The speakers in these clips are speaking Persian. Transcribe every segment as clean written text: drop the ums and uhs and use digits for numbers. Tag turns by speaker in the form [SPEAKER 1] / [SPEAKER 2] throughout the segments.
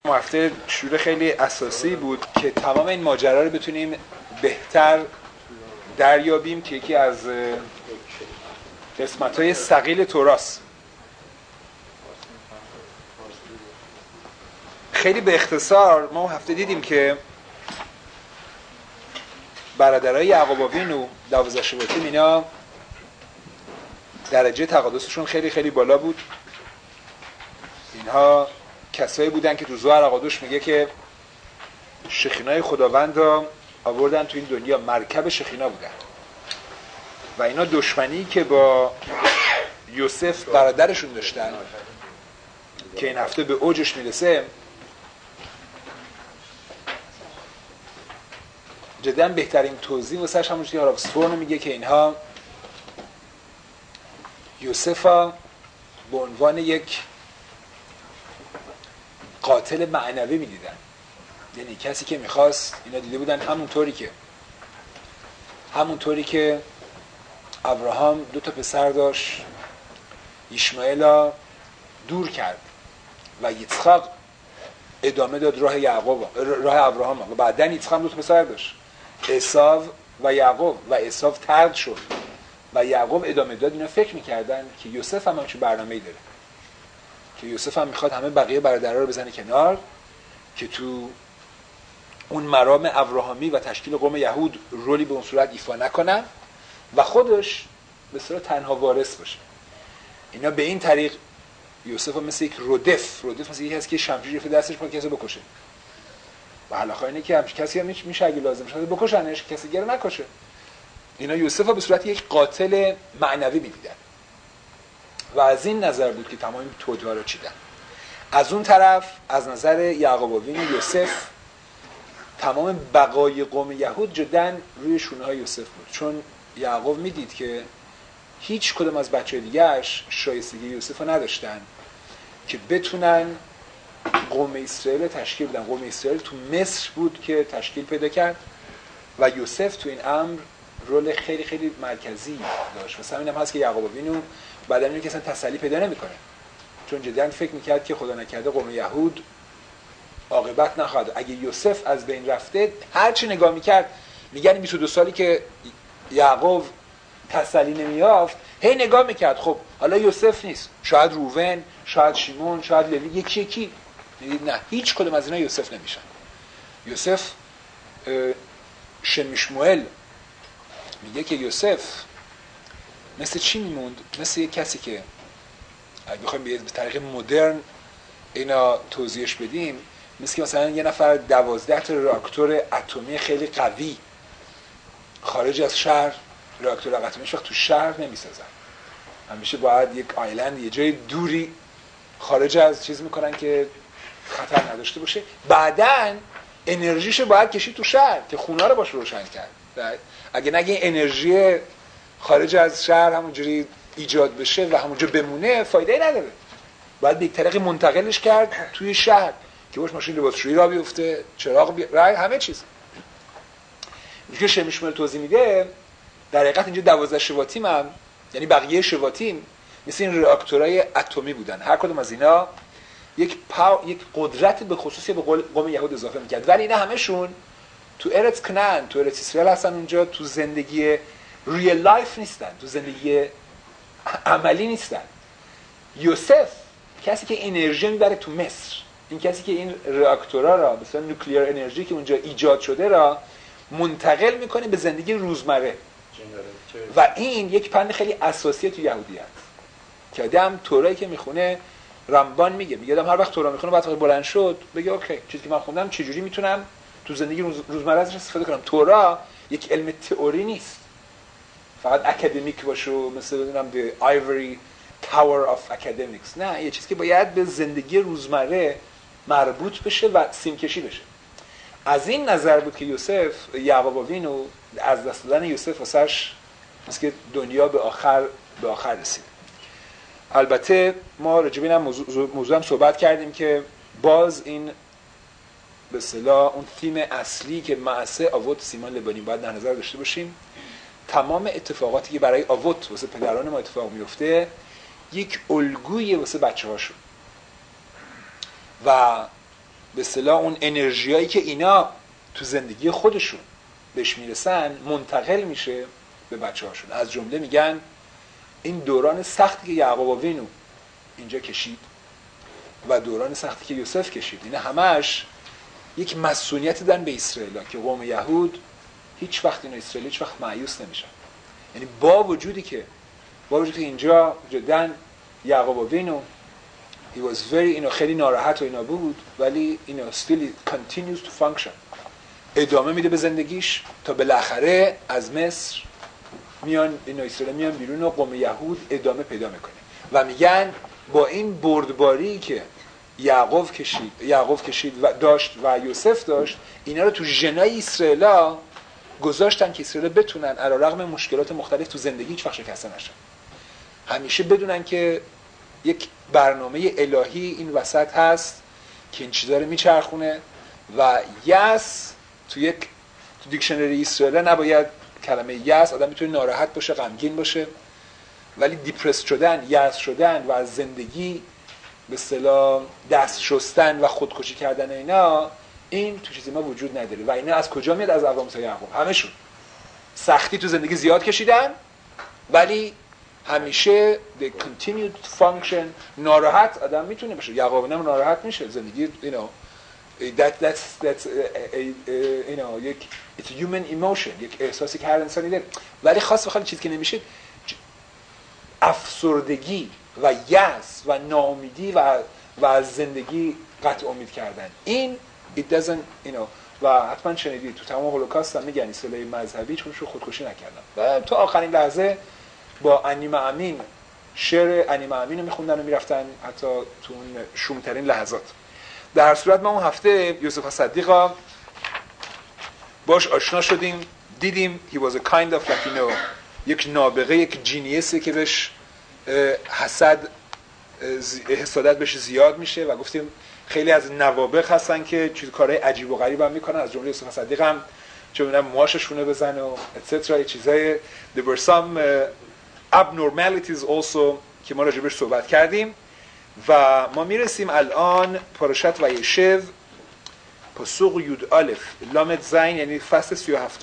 [SPEAKER 1] هفته شروع خیلی اساسی بود که تمام این ماجرا رو بتونیم بهتر دریابیم که یکی از قسمت‌های ثقیل توراست. خیلی به اختصار ما هفته دیدیم که برادرای یعقوب آوین و 12 شباطیم اینا درجه تقدسشون خیلی خیلی بالا بود. اینها کسایی بودن که تو زوار اقادوش میگه که شخینای خداوند را آوردن تو این دنیا، مرکب شخینا بودن و اینا دشمنی که با یوسف برادرشون داشتن که این هفته به اوجش میرسه، جدا بهترین توضیح واسش همون چیزی هاراکسفورن میگه که اینها یوسفا به عنوان یک قاتل معنوی میدیدن، یعنی کسی که میخواست، اینا دیده بودن همونطوری که ابراهام 2 پسر داشت، اسماعیل دور کرد و یسحاق ادامه داد راه ابراهام و بعداً یسحاق 2 پسر داشت، عیسی و یعقوب، و عیسی طرد شد و یعقوب ادامه داد. اینا فکر میکردن که یوسف هم چه برنامه‌ای داره، که یوسف هم میخواد همه بقیه برادرها رو بزنه کنار که تو اون مرام ابراهامی و تشکیل قوم یهود رولی به اون صورت ایفا نکنن و خودش به صورت تنها وارث باشه. اینا به این طریق یوسف هم مثل یک رودف مثل یکی هست که شمشیر گرفته دستش پا کسی بکشه و حلاخا اینه که همش کسی هم میشه اگه لازم شده بکشنش، کسی دیگه رو نکشه. اینا یوسف رو به صورت یک قاتل معنوی می‌دیدن و از این نظر بود که تمام توجیه‌ها رو چیدن. از اون طرف از نظر یعقوب آوین و یوسف تمام بقای قوم یهود جدا روی شونه‌های یوسف بود، چون یعقوب میدید که هیچ کدوم از بچه‌های دیگه‌اش شایستگی یوسف رو نداشتن که بتونن قوم اسرائیل تشکیل بدن. قوم اسرائیل تو مصر بود که تشکیل پیدا کرد و یوسف تو این امر رول خیلی خیلی مرکزی داشت. مثلا اینم هست که یعقوب آوین بعد اینو که اصلا تسلی پیدا نمی‌کنه، چون جدا فکر می‌کرد که خدا نکرده قوم یهود عاقبت نخواهد. اگه یوسف از بین رفته، هر چی نگاه می‌کرد، میگن 22 سالی که یعقوب تسلی نمی‌یافت، هی نگاه می‌کرد خب حالا یوسف نیست، شاید روبن، شاید شیمون، شاید لوی، یکی می‌دید نه، هیچ کدوم از اینا یوسف نمیشن. یوسف شمیشموئیل میگه که یوسف مثل چی میموند؟ مثل یک کسی که اگه بخوایم به طریق مدرن اینا توضیحش بدیم، مثل که مثلا یه نفر 12 تا راکتور اتمی خیلی قوی خارج از شهر، راکتور اتمیش وقت تو شهر نمیسازن، همیشه باید یک آیلند، یه جای دوری خارج از چیز میکنن که خطر نداشته باشه. بعداً انرژیشو باید کشید تو شهر که خونه رو باشه روشن کرد. اگه نگه انرژی خارج از شهر همونجوری ایجاد بشه و همونجا بمونه، فایده‌ای نداره. باید به یک طریق منتقلش کرد توی شهر که باش ماشین لباسشویی را بیفته، چراغ همه چیز. اینکه شمیشموئیل توضیح میده در حقیقت اینجا 12 شباطیم هم، یعنی بقیه شباطیم مثل این راکتورهای اتمی بودن. هر کدوم از اینا یک قدرت به خصوصی به قوم یهود اضافه میکرد، ولی اینا همشون تو ارث کنعان، تو ارث اسرائیل هستن، اونجا تو زندگی ریل لایف نیستن، تو زندگی عملی نیستن. یوسف کسی که انرژی میبره تو مصر، این کسی که این راکتورها را مثلا نوکلیر انرژی که اونجا ایجاد شده را منتقل میکنه به زندگی روزمره و این یک پند خیلی اساسی تو یهودیت که آدم تورایی که میخونه، رمبان میگه آدم هر وقت تورا میخونه بعد وقتی بلند شد بگه اوکی چیزی که من خوندم چجوری میتونم تو زندگی روزمره ازش استفاده کنم. تورا یک علم تئوری نیست فقط اکادمیک باشه مثل بدونم the ivory tower of academics، نه، یه چیزی که باید به زندگی روزمره مربوط بشه و سیمکشی بشه. از این نظر بود که یوسف، یعقوب آوین و از دست دادن یوسف واسش مثل که دنیا به آخر رسید. البته ما راجع به این موضوع هم صحبت کردیم که باز این به اصطلاح اون تیم اصلی که معسه آوت سیمان لبانی باید در نظر داشته باشیم. تمام اتفاقاتی که برای آوت واسه پدران ما اتفاق میفته یک الگویی واسه بچه‌هاشون و به اصطلاح اون انرژیایی که اینا تو زندگی خودشون بهش میرسن منتقل میشه به بچه‌هاشون. از جمله میگن این دوران سختی که یعقوب وینو اینجا کشید و دوران سختی که یوسف کشید، اینا همش یک مسئولیت دادن به اسرائیل که قوم یهود هیچ وقت اینا اسرائیل هیچ وقت مایوس نمیشن. یعنی با وجودی که اینجا جدا یعقوب وینو he was very اینا خیلی ناراحت و اینا بود، ولی اینا still continues to function، ادامه میده به زندگیش تا بالاخره از مصر میان اینا اسرائیل میان بیرون و قوم یهود ادامه پیدا میکنه. و میگن با این بردباری که یعقوب کشید و داشت و یوسف داشت، اینا رو تو ژنای اسرائیلا گذاشتن که اسرائیل بتونن علیرغم مشکلات مختلف تو زندگی هیچ وقت شکسته نشن. همیشه بدونن که یک برنامه الهی این وسط هست که این چیزا رو میچرخونه و یس تو دیکشنری اسرائیل نباید کلمه یس، آدم میتونه ناراحت باشه، غمگین باشه، ولی دیپرس شدن، یأس شدن و از زندگی به اصطلاح دست شستن و خودکشی کردن اینا، این تو چیزی ما وجود نداره. و اینا از کجا میاد؟ از ابراهیم تا یعقوب. همشون سختی تو زندگی زیاد کشیدن ولی همیشه they continue to function. ناراحت آدم میتونه باشه، یعقوب هم ناراحت میشه، زندگی you know that's you know یک it's human emotion، یک احساسی که هر انسانی داره، ولی خاص بخواد چیزی که نمیشه افسردگی و یأس و ناامیدی و از زندگی قطع امید کردن. این it doesn't you know و حتما شنیدید تو تمام هولوکاست هم میگن اصطلاح مذهبی چون خودکشی نکردن و تو آخرین لحظه با انیمه امین شعر انیمه امین رو میخوندن و میرفتن حتی تو اون شومترین لحظات. در هر صورت ما اون هفته یوسف صدیقا باش آشنا شدیم، دیدیم he was a kind of like you know یک نابغه، یک جینیسه که بهش حسادت بهش زیاد میشه و گفتیم خیلی از نوابغ هستن که چیز کارهای عجیب و غریب هم میکنن، از جمله یوسف صدیق هم چه میدونم موهاشونه بزنه و اتسترا چیزای there were some abnormalities also که ما راجع بهش صحبت کردیم. و ما میرسیم الان پاراشت ویشو پسوق یود الف لامد زین، یعنی فصل 37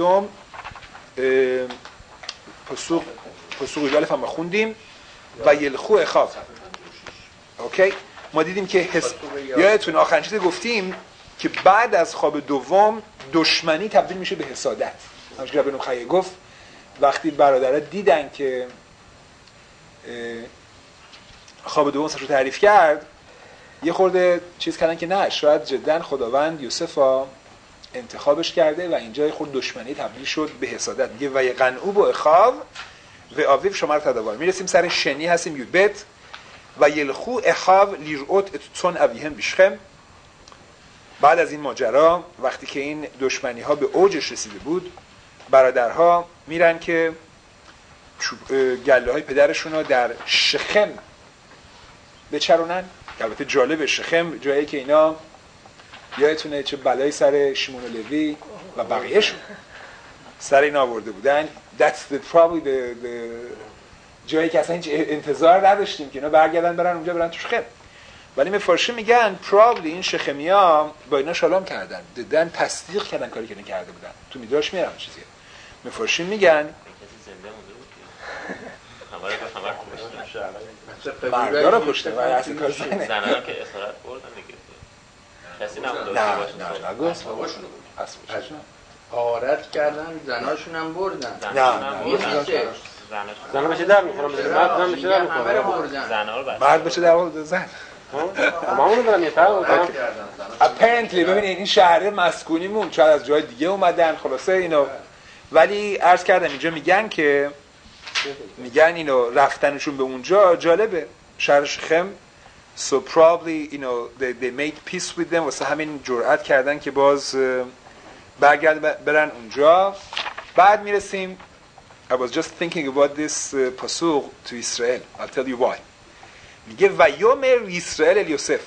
[SPEAKER 1] پسوق یود الف هم خوندیم و یلخو اخاو. اوکی، ما دیدیم که یادتون آخرین چیزی گفتیم که بعد از خواب دوم دشمنی تبدیل میشه به حسادت. همونجوری که ابن خیه گفت وقتی برادرها دیدن که خواب دوم سرشو تعریف کرد، یه خورده چیز کردن که نه شاید جدا خداوند یوسفا انتخابش کرده و اینجا یه خورده دشمنی تبدیل شد به حسادت. میگه و یقنعو با اخاو و آویو شمار تداوار. میرسیم سر شنی هستیم یوبت و یلخو اخاو لیرعوت اتون اویهم بیشخم. بعد از این ماجرا وقتی که این دشمنی ها به اوجش رسیده بود، برادرها میرن که گله های پدرشون رو در شخم بچرونن. البته جالب شخم جایی که اینا یادتونه چه بلایی سر شیمون و لوی و بقیه‌شون سر اینا آورده بودن. That's probably the جایی که اصلا هیچ انتظار نداشتیم که اینا برگردن برن اونجا برن تو شخم. ولی مفارشی میگن probably این شخمیا با اینا شالام کردن، دیدن تصدیق کردن کاری که کرده بودن. تو میدراش میرم چیزیه. مفارشی میگن مردا رو کشته و اصلا کار زنه
[SPEAKER 2] زنها که اسارت بردن دیگه کسی نبوده
[SPEAKER 1] نگوست
[SPEAKER 3] آرت کردن زناشون هم بردن.
[SPEAKER 2] زنها
[SPEAKER 4] بشه در میخورم مرد بشه در میخورم
[SPEAKER 2] زنها رو
[SPEAKER 1] مرد بشه در واقع زن
[SPEAKER 4] ما اونو دارم یه فرق
[SPEAKER 1] apparently ببینید این شهر مسکونیمون چند از جای دیگه اومدن خلاصه اینو، ولی عرض کردم اینجا میگن اینو رفتنشون به اونجا جالبه شهر شخم. So probably you know they made peace with them واسه همین جرأت کردن که باز برن اونجا. بعد میرسیم I was just thinking about this pasuk to Israel. I'll tell you why. میگه و یومر اسرائیل الیوسف.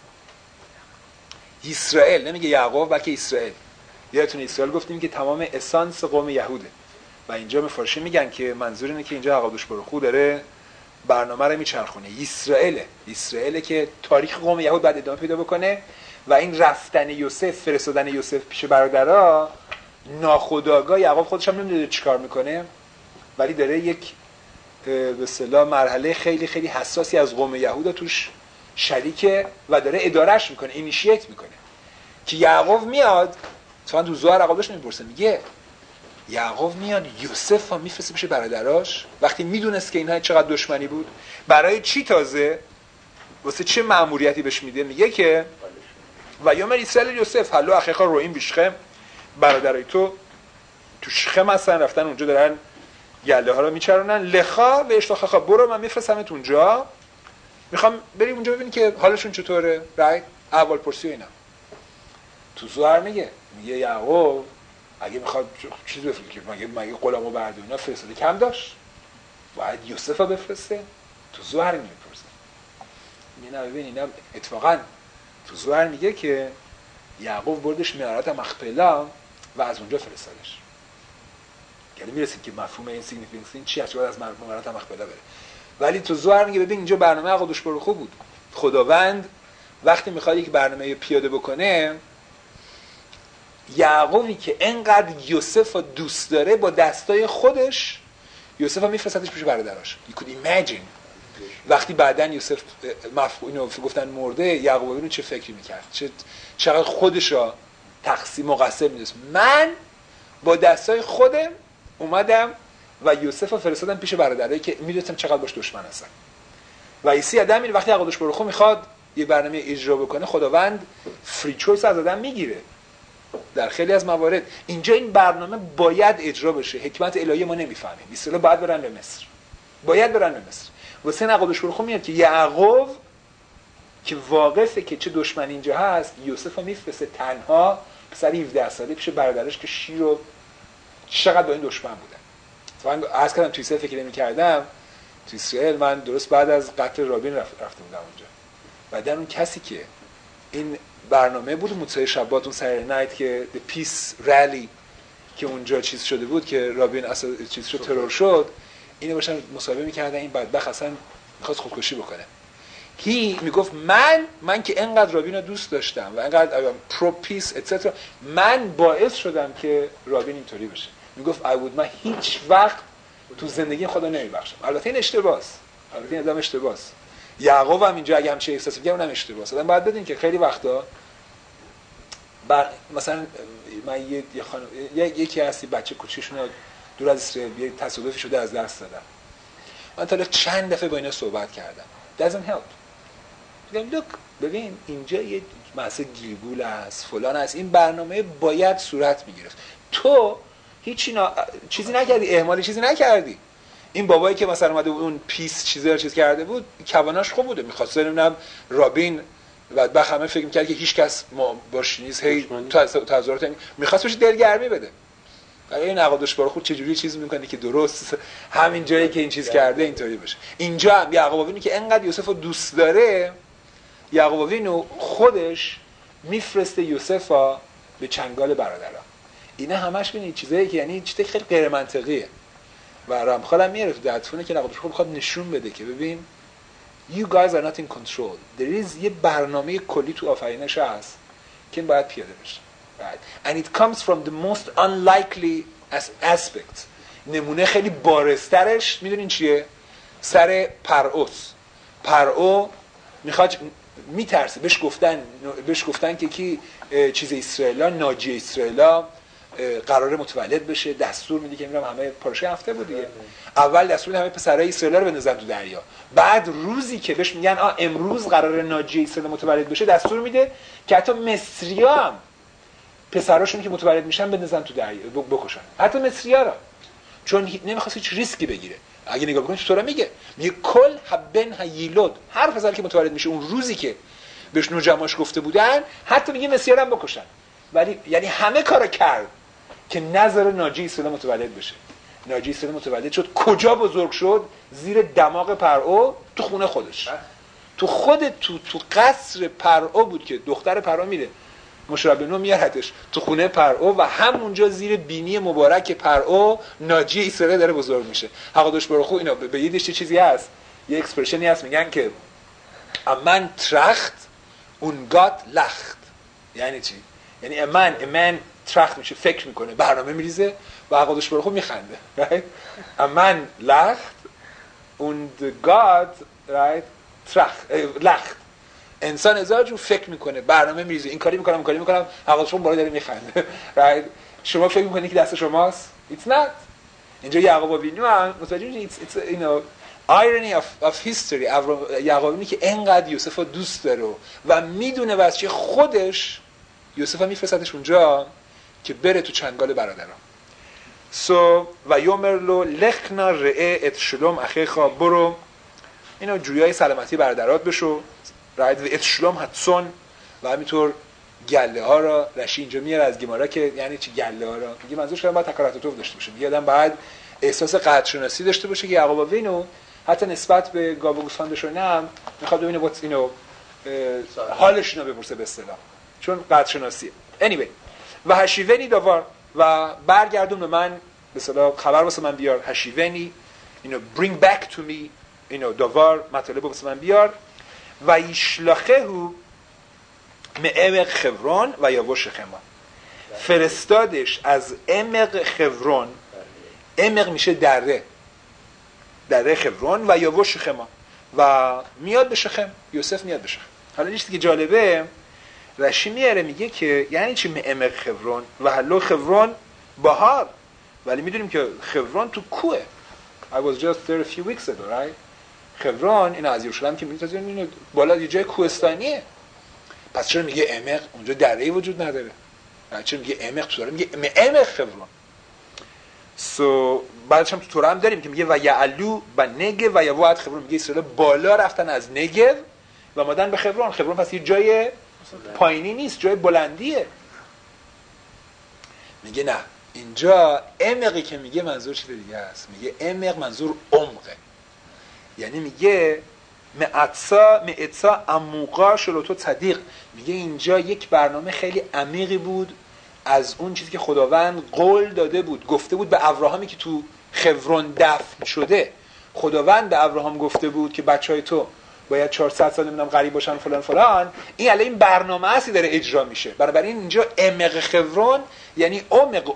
[SPEAKER 1] اسرائیل نمیگه یعقوب بلکه اسرائیل. یادتونه اسرائیل گفتیم که تمام اسانس قوم یهوده و اینجا مفارشی میگن که منظور اینه که اینجا عقادوش برخو داره برنامه رو میچرخونه. اسرائیل که تاریخ قوم یهود بعد ادامه پیدا بکنه و این رفتن یوسف، فرستادن یوسف پیش برادرها، ناخودآگاه یعقوب خودش هم نمیدونه چیکار میکنه، ولی داره یک به اصطلاح مرحله خیلی خیلی حساسی از قوم یهود توش شریکه و داره ادارهش میکنه، اینیشییت میکنه. که یعقوب میاد، تو زوار عقبش میپرسه، میگه یعقوب میاد یوسف ها میفرسته پیش برادراش وقتی میدونست که اینها چقدر دشمنی بود. برای چی تازه؟ واسه چه مأموریتی بهش میده؟ میگه که و یومر اسرائیل یوسف هلو اخیخا روئیم بیشخم، برادرای تو شخم هستن، رفتن اونجا دارن گله ها رو میچرونن. لخا و اشتاخا، برو من میفرستمت اونجا، میخوام بریم اونجا ببینی که حالشون چطوره، رایت؟ اول پرسی و اینا. تو زوار میگه یعقوب اگه میخواد چیز بفرسته، مگه غلامو برده اینا فرستاده کم داشت؟ باید یوسفو بفرسته؟ تو زوار میپرسه. میگه نه ببین اینا اتفاقا تو زوار میگه که یعقوب بردش معرات مخپلا و از اونجا فرستادش. یعنی میرسیم که مفهوم این سیگنیفیکانس این چی است، باید از معرات مخپلا بره. ولی تو زوار میگه ببین اینجا برنامه قدوش برو خوب بود. خداوند وقتی میخواد یک برنامه پیاده بکنه، یعقوبی که انقدر یوسف رو دوست داره با دستای خودش یوسف رو میفرستدش پیش برادراش. You could imagine وقتی بعدن یوسف اینو گفتن مرده، یعقوب ببینید چه فکری میکرد، چقدر خودش رو تقسیم مقصر میدونست. من با دستای خودم اومدم و یوسف رو فرستادم پیش برادرایی که میدونستم چقدر باش دشمن هستن. و ایسی آدم این وقتی عقدش برخو میخواد یه برنامه اجرا بکنه، خداوند فری چویس از آدم میگیره در خیلی از موارد. اینجا این برنامه باید اجرا بشه، حکمت الهی ما نمیفهمیم. بیسلا باید برن به مصر، باید برن به مصر. واسه عقدش برخو میاد که یعقوب که واقفه که چه دشمنی اینجا هست، یوسف رو میفرسته تنها پسر 17 ساله پیش برادرش که شیر و چقدر با این دشمن بودن. من عرض کردم توی سه فکر نمی‌کردم تو اسرائیل، من درست بعد از قتل رابین رفته بودم اونجا. بعدن اون کسی که این برنامه بود موسیقی شبات، اون سر نایت که The Peace Rally که اونجا چیز شده بود که رابین اصلا چیز شد، ترور شد، اینو باشن مصاحبه می‌کردن. این بدبخت اصلا می‌خواست خودکشی بکنه. میگفت من که انقدر رابین رو دوست داشتم و انقدر پرو پیس اتسترا، من باعث شدم که رابین اینطوری بشه. میگفت من هیچ وقت تو زندگی خدا نمیبخشم. البته این اشتباهه، البته این آدم اشتباهه. یعقوب هم اینجا اگه همچین احساس می‌کنه اونم اشتباهه. آدم باید بدین که خیلی وقتا مثلا من یکی هستی بچه کوچیکشون دور از اسرائیل یه تصادفی شده از دست دادم. من تا چند دفعه با اینا صحبت کردم. doesn't help. میگم ببین اینجا یه مسئله گیرگول است، فلان است، این برنامه باید صورت میگرفت. تو هیچی چیزی نکردی، اهمالی چیزی نکردی. این بابایی که مثلا اومده بود اون پیس چیزا رو چیز کرده بود، کواناش خوب بوده، می‌خواست ببینم رابین و همه فکر می‌کرد که هیچ کس باش نیست، هی تظاهرات می‌خواست بهش دلگرمی بده. این عقادش برای خود چجوری چیز می‌کنه که درست همین جایی که این چیز کرده اینطوری بشه. اینجا هم یعقوب که انقدر یوسف رو دوست داره، یعقوب اینو خودش میفرسته یوسف به چنگال برادرها. اینا همش ببینید چیزایی که یعنی چیزی خیلی غیر منطقیه. و رامخالم میاره تو دعتونه که نقدش میخواد نشون بده که ببین you guys are not in control. there is یه برنامه کلی تو آفرینش هست که باید پیاده بشه. right. and it comes from the most unlikely aspect. نمونه خیلی بارزترش میدونین چیه؟ سر پرعو میخواد میترسه، بهش گفتن که کی چیز اسرائیلا، ناجی اسرائیلا قراره متولد بشه، دستور میده که میرم همه پارچه هفته بود دیگه. اول دستور میده همه پسرای اسرائیل رو بندازن تو دریا. بعد روزی که بهش میگن امروز قراره ناجی اسرائیل متولد بشه، دستور میده که حتی مصری‌ها هم پسراشون که متولد میشن بندازن تو دریا بکشن. حتی مصری‌ها رو، چون نمیخواست هیچ ریسکی بگیره. اگه نگاه بکنید چطوره میگه کل حبن هیلود، هر پسری که متولد میشه اون روزی که بهش نوجماش گفته بودن حتی میگه مصری‌ها هم بکشن. ولی یعنی همه کارو کرد که نظر ناجی اسرائیل متولد بشه. ناجی اسرائیل متولد شد. کجا بزرگ شد؟ زیر دماغ پرعو، تو خونه خودش. تو قصر پرعو بود که دختر پرعو میره مشربنو میارتش تو خونه پرعو و همونجا زیر بینی مبارک پرعو ناجی اسرائیل داره بزرگ میشه. حقادش برخو اینا به یدش چیزی هست، یه اکسپرشنی هست، میگن که من ترخت اون گات لخت. یعنی چی؟ یعنی من ترخت میشه، فکر میکنه، برنامه میریزه و عقادش برو خوب میخنده. right? من لخت und God right لخت. انسان هزار جور فکر میکنه، برنامه میریزه، این کاری میکنم عقادش بالا داره میخنده. right? شما فکر میکنید که دست شماست؟ It's not. اینجا یعقوب آوینو هم متوجه میشید it's you know irony of history. یعقوب آوینو که انقدر یوسف رو دوست داره و میدونه واسه خودش یوسف هم میفرستدش اونجا که بره تو چنگال برادران. و یومرلو لخنا رئه ات شلوم اخیخا، برو اینو جویای سلامتی برادرات بشو. راید و ات شلوم هتسون، و همینطور گله ها را رشی اینجا میاره از گمارا که یعنی چی گله ها را میگه منظورش که باید تکاراتوف داشته باشه. میگه آدم باید احساس قدرشناسی داشته باشه که یعقوب آوینو حتی نسبت به گاو و گوسفندشون هم میخواد ببینه وات اینو حالشون رو بپرسه به اصطلاح، چون قدرشناسیه. anyway و هشیونی داوار، و برگردون به من به اصطلاح خبر واسه من بیار. هشیونی اینو bring back to me اینو داوار مطلب واسه من بیار. و ایشلاخهو معمق خبرون و یاوش خما، فرستادش از عمق خبرون. عمق میشه دره خبرون و یاوش خما، و میاد به شخم. یوسف میاد به شخم. حالا چیزی که جالبه رشی میاره میگه که یعنی چی معمق خبرون و هلو خبرون بهار، ولی میدونیم که خبرون تو کوه. I was just there a few weeks ago, right? خبرون این از یروشلم که میگه اینو بالا یه جای کوهستانیه. پس چرا میگه عمق؟ اونجا دره‌ای وجود نداره. چرا میگه عمق؟ تو داره میگه عمق خبرون. بعدش هم تو تورا هم داریم که میگه و یعلو و نگه و یواد خبرون. میگه اسرائیل بالا رفتن از نگه و اومدن به خبرون. خبرون پس یه جای پایینی نیست، جای بلندیه. میگه نه، اینجا عمقی که میگه منظور چیز دیگه است. میگه عمق منظور عمقه، یعنی میگه معتسا عموقا شلوتو صدیق. میگه اینجا یک برنامه خیلی عمیقی بود از اون چیزی که خداوند قول داده بود، گفته بود به ابراهامی که تو خبرون دفن شده. خداوند به ابراهام گفته بود که بچهای تو باید 400 سال نمیدونم غریب باشن فلان فلان. این الان این برنامه اصلی داره اجرا میشه. بنابراین اینجا عمق خبرون یعنی عمق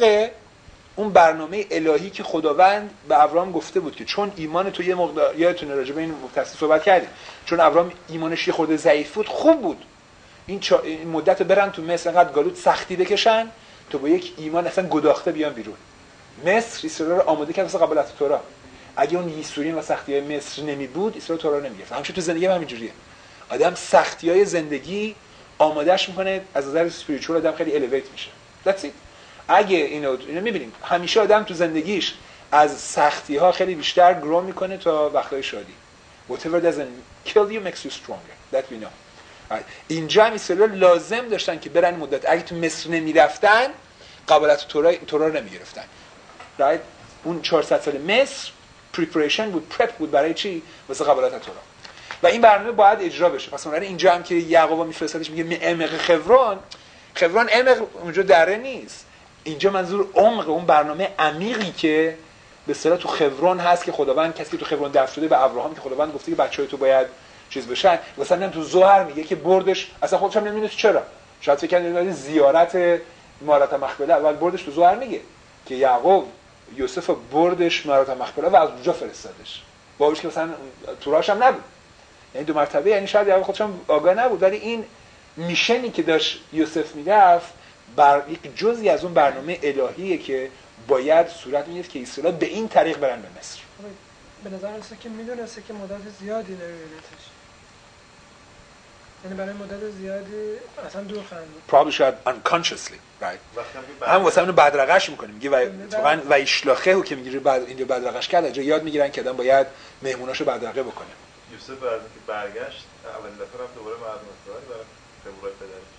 [SPEAKER 1] اون برنامه الهی که خداوند به ابراهام گفته بود که چون ایمان تو یه مقدار، یادتونه راجع به این مفصل صحبت کردیم، چون ابراهام ایمانش یه خورده ضعیف بود، خوب بود این مدت برن تو مصر انقدر گالوت سختی بکشن تو با یک ایمان اصلا گداخته بیان بیرون. مصر اسرائیل رو آماده کرد واسه قبول تورا. اگه اون یسورین و سختی‌های مصر نمی بود اسرائیل تورا نمی‌گرفت. همین تو زندگی هم همینجوریه. آدم سختی‌های زندگی آمادهش میکنه، از نظر اسپریچوال آدم خیلی الیویت میشه. That's it. اگه اینو می‌بینیم همیشه آدم تو زندگیش از سختی‌ها خیلی بیشتر گرو میکنه تا وقتای شادی. Whatever doesn't kill you makes you stronger. That we know. اینجا هم اسرائیل لازم داشتن که برن مدت. اگه تو مصر نمیرفتن قبالت تورا رو نمیگرفتن. right؟ اون 400 سال مصر preparation بود، prep بود برای چی؟ واسه قبالت تورا. و این برنامه باید اجرا بشه. پس اوناره اینجا هم که یعقوب میفرستادش میگه عمق خبرون عمق اونجا دره نیست. اینجا منظور عمق اون برنامه عمیقی که به اصطلاح تو خبرون هست که خداوند کسی که تو خبرون دفن شده به ابراهام که خداوند گفته که بچهای تو باید چیز بشن. مثلا تو زهر میگه که بردش، اصلا خودش هم نمیدونه چرا، شاید فکر کنه زیارت مارات مخبله، اول بردش تو زهر میگه که یعقوب یوسف بردش مارات مخبله و از اونجا فرستادش. باوش که مثلا توراش هم نبود، یعنی دو مرتبه، یعنی شاید یعقوب خودش هم آگاه نبود، ولی این میشنی که داشت یوسف میرفت بر یک جزئی از اون برنامه الهیه که باید صورت میگرفت که اسرائیل به این طریق برن به مصر.
[SPEAKER 5] به نظر میاد که میدونسته که مدت زیادی داره ببینتش، یعنی برای مدت زیادی اصلا دور خواهند بود.
[SPEAKER 1] probably شاید unconsciously right. هم واسه اونو بدرقش میکنه. میگه واقعا و ایشلاخه که میگیره بعد اینو بدرقش کرد، جا یاد میگیرن که آدم باید مهموناشو بدرقه بکنه.
[SPEAKER 6] یوسف بعد اینکه برگشت اولین دفعه رفت دوباره مردم اسرائیل برای قبول پدرش.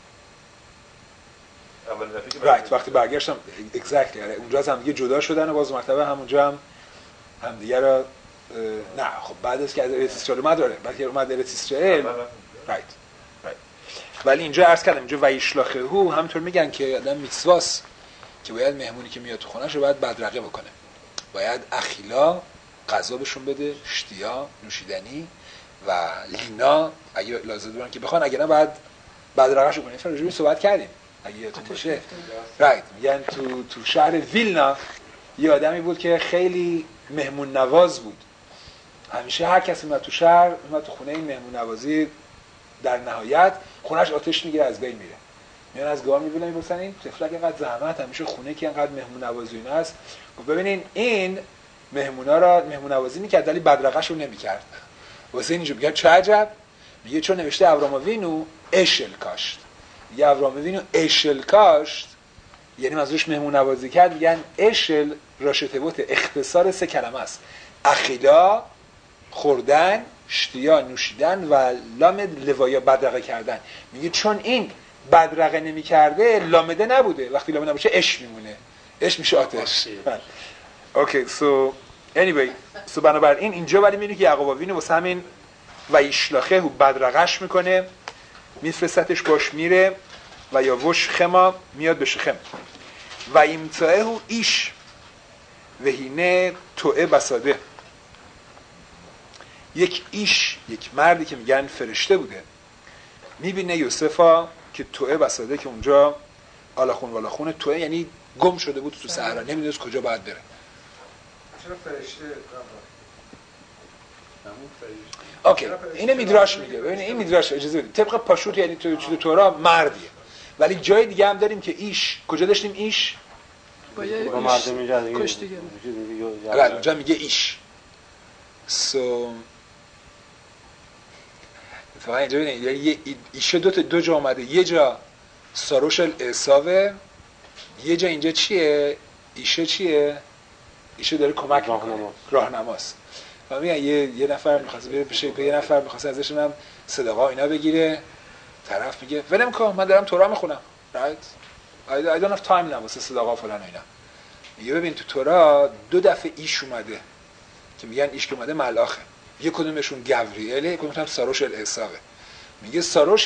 [SPEAKER 6] اولین دفعه که
[SPEAKER 1] برگشت وقتی برگشتم exactly اونجا هم دیگه جدا شدن و باز مرتبه همونجا هم دیگه را نه خب بعد از که از اسرائیل اومد داره بلکه اومد اسرائیل رایت. ولی اینجا عرض کردم اینجا و ایشلاخهو همونطور میگن که آدم میتواس که باید مهمونی که میاد تو خونه‌شو باید بدرقه بکنه، باید اخیلا غذا بهشون بده، شتیا، نوشیدنی و لینا اگه لازم دارن که بخوان، اگه نه بعد بدرقه‌شو کنه. این راجع به صحبت کردیم اگه یادتون باشه. رایت میگن تو شهر ویلنا یه آدمی بود که خیلی مهمون نواز بود. همیشه هر کسی اومد تو شهر، اومد تو خونه این مهمون نوازی، در نهایت خونه‌اش آتش میگیره، از بین میره. میان از گار میبینن میپرسن این طفلک اینقدر زحمت، همیشه خونه که اینقدر مهمون نوازی اینا هست. گفت ببینین این مهمونا را مهمون نوازی میکرد ولی بدرقه‌شو نمیکرد. واسه اینجا میگه چه عجب؟ میگه چون نوشته ابراموینو اشل کاشت. میگه ابراموینو اشل کاشت یعنی منظورش مهمون نوازی کرد. میگن اشل راشتبوت اختصار 3 کلمه است: اخیلا، خوردن، شتیا نوشیدن و لامد لوایا بدرقه کردن. میگه چون این بدرقه نمی‌کرده لامده نبوده، وقتی لامده نباشه اش میمونه، اش میشه آتش. اوکی سو anyway سو بنابراین اینجا ولی میگه که یعقوب آوینو واسه همین و ایشلاخه و بدرقش میکنه، میفرستتش باش میره و یا وش خما میاد به شخم و ایمتاعه و ایش و هینه توعه بساده. یک ایش، یک مردی که میگن فرشته بوده، میبینه یوسفا که توعه بساده، که اونجا آلاخون والاخون توعه یعنی گم شده بود تو صحرا، نمیدونست کجا باید بره.
[SPEAKER 5] چرا فرشته؟
[SPEAKER 1] اوکی اینه میدراش میگه. ببینید این میدراش اجازه بدید طبق پاشوت یعنی تو تورا مردیه، ولی جای دیگه هم داریم که ایش. کجا داشتیم ایش؟
[SPEAKER 5] با یه
[SPEAKER 4] مردم اینجا
[SPEAKER 5] کش دیگه.
[SPEAKER 1] اونجا میگه ایش. سو فقط اینجا ببینید یه ایشه دو جا اومده، یه جا ساروش الاساوه، یه جا اینجا چیه؟ ایشه چیه؟ ایشه داره کمک میکنه، راهنماست. و میگن یه نفر میخواست بره پیش یه نفر میخواست ازش هم صدقا اینا بگیره، طرف میگه ولم کن من دارم تورا میخونم. right I don't have time نه واسه صدقا فلان و اینا. میگه ببین تو تورا 2 دفعه ایش اومده که میگن ایش که اومده ملاخه، یک کدومشون گوریئله، یک کدومش هم ساروش الاساوه. میگه ساروش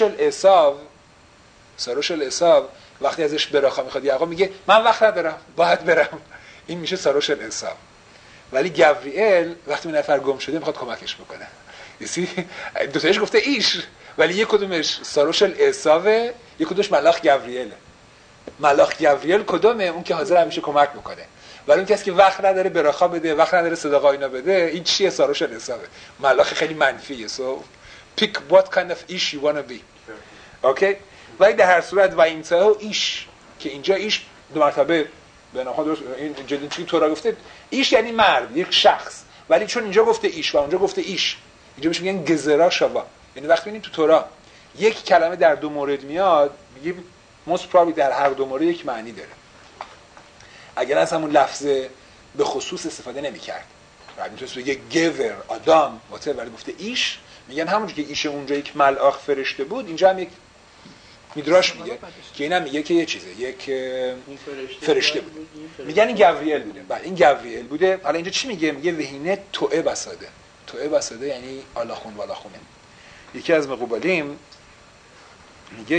[SPEAKER 1] الاساو وقتی ازش براخا میخواد یعقوب میگه من وقت ندارم باید برم، این میشه ساروش الاساو. ولی گوریئل وقتی اون نفر گم شده میخواد کمکش بکنه. یعنی دو تاش گفته ایش ولی یک کدومش ساروش الاساوه، یک کدومش ملاخ گوریئله. ملاخ گوریئل کدومه؟ اون که حاضر همیشه کمک میکنه. ولی اون کسی که وقت نداره براخا بده، وقت نداره صدقا اینا بده، این چیه؟ ساروش الاساوه. ملاخ خیلی منفیه. so pick what kind of ish you want to be. اوکی ولی در هر صورت و اینتها ایش که اینجا ایش 2 مرتبه به نام درست این جدی چی تورا گفته ایش یعنی مرد، یک شخص، ولی چون اینجا گفته ایش و اونجا گفته ایش، اینجا بهش میگن گزرا شوا. یعنی وقتی ببینید تو تورا یک کلمه در 2 مورد میاد، میگیم most probably در هر 2 مورد یک معنی داره. اگر از همون لفظ به خصوص استفاده نمی‌کرد، بعد میتونست بگه گور آدم واسه، ولی گفته ایش، میگن همونجوری که ایش اونجا یک ملاخ فرشته بود، اینجا هم یک میدراش میگه که اینم میگه که یه چیزه، یک فرشته بود. میگن این گوریئل بوده. بله این گوریئل بوده. حالا اینجا چی میگه؟ میگه وهینه توعه بساده. توعه بساده یعنی آلاخون والاخونه. یکی از مقوبالیم میگه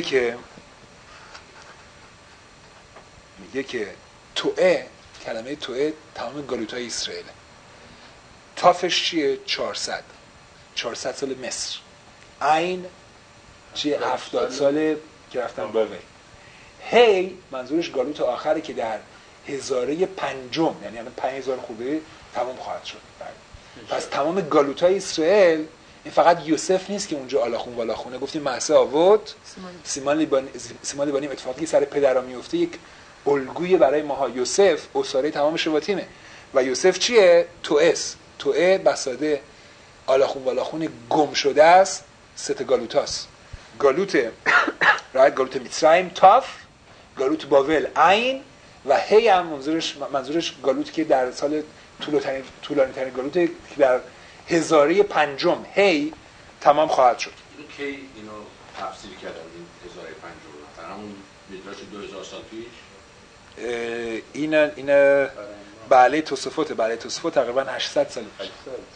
[SPEAKER 1] که توعه، کلمه توعه تمام گالوتای اسرائیل. تافش چیه؟ 400 سال مصر. عین چیه؟ 70 سال که رفتن بابل. هی منظورش گالوت آخره که در هزاره پنجم، یعنی 5000 خورده تمام خواهد شد. پس تمام گالوتای اسرائیل، این فقط یوسف نیست که اونجا آلاخون والاخونه. گفتیم معصه آورد سیمان لیبانی اتفاقی سر پدرها میفته، یک الگوی برای ماها. یوسف اساره تمام شباتیمه و یوسف چیه؟ توعه بساده آلاخون والاخون گم شده است. 3 گالوتاست. گالوت میترایم تاف، گالوت باول عین و هی هم منظورش گالوت که در سال طولانی ترین گالوت که در هزاره پنجم هی تمام خواهد شد.
[SPEAKER 7] کی اینو تفسیر کردن این هزاره پنجم؟ مثلا همون میدراش 2000 سال پیش.
[SPEAKER 1] این بله توسفوت تقریبا 800 سال پیش.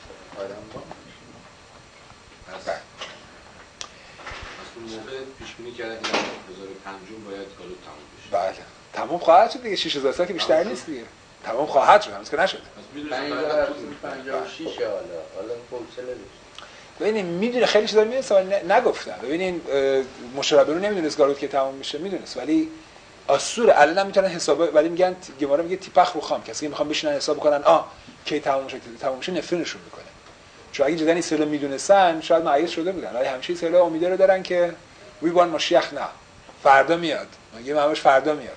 [SPEAKER 7] اون موقع پیش بینی کردن که در 1050 باید گالوت تموم بشه.
[SPEAKER 1] بله تمام خواهد شد دیگه. 6000 سال که بیشتر نیست دیگه. تمام خواهد شد، هنوز که نشده.
[SPEAKER 3] پس می‌دونید 56 حالا فوکسله
[SPEAKER 1] ببینید میدونه خیلی چیزا میدونست ولی نگفتن. ببینید مشربه رو نمیدونست گالوت که تمام میشه میدونست ولی آسور الان هم میتونن حسابه ولی میگن گمارا میگه تیپخ رو خام کسی که میخوان بشینن حساب کنن کی تمام میشه نفرینشون میکنه. چون اگه جدا این سلو میدونستن شاید معیز شده بودن ولی همیشه سلو امیده رو دارن که وی وان ماشیخ نه فردا میاد میگه همش فردا میاد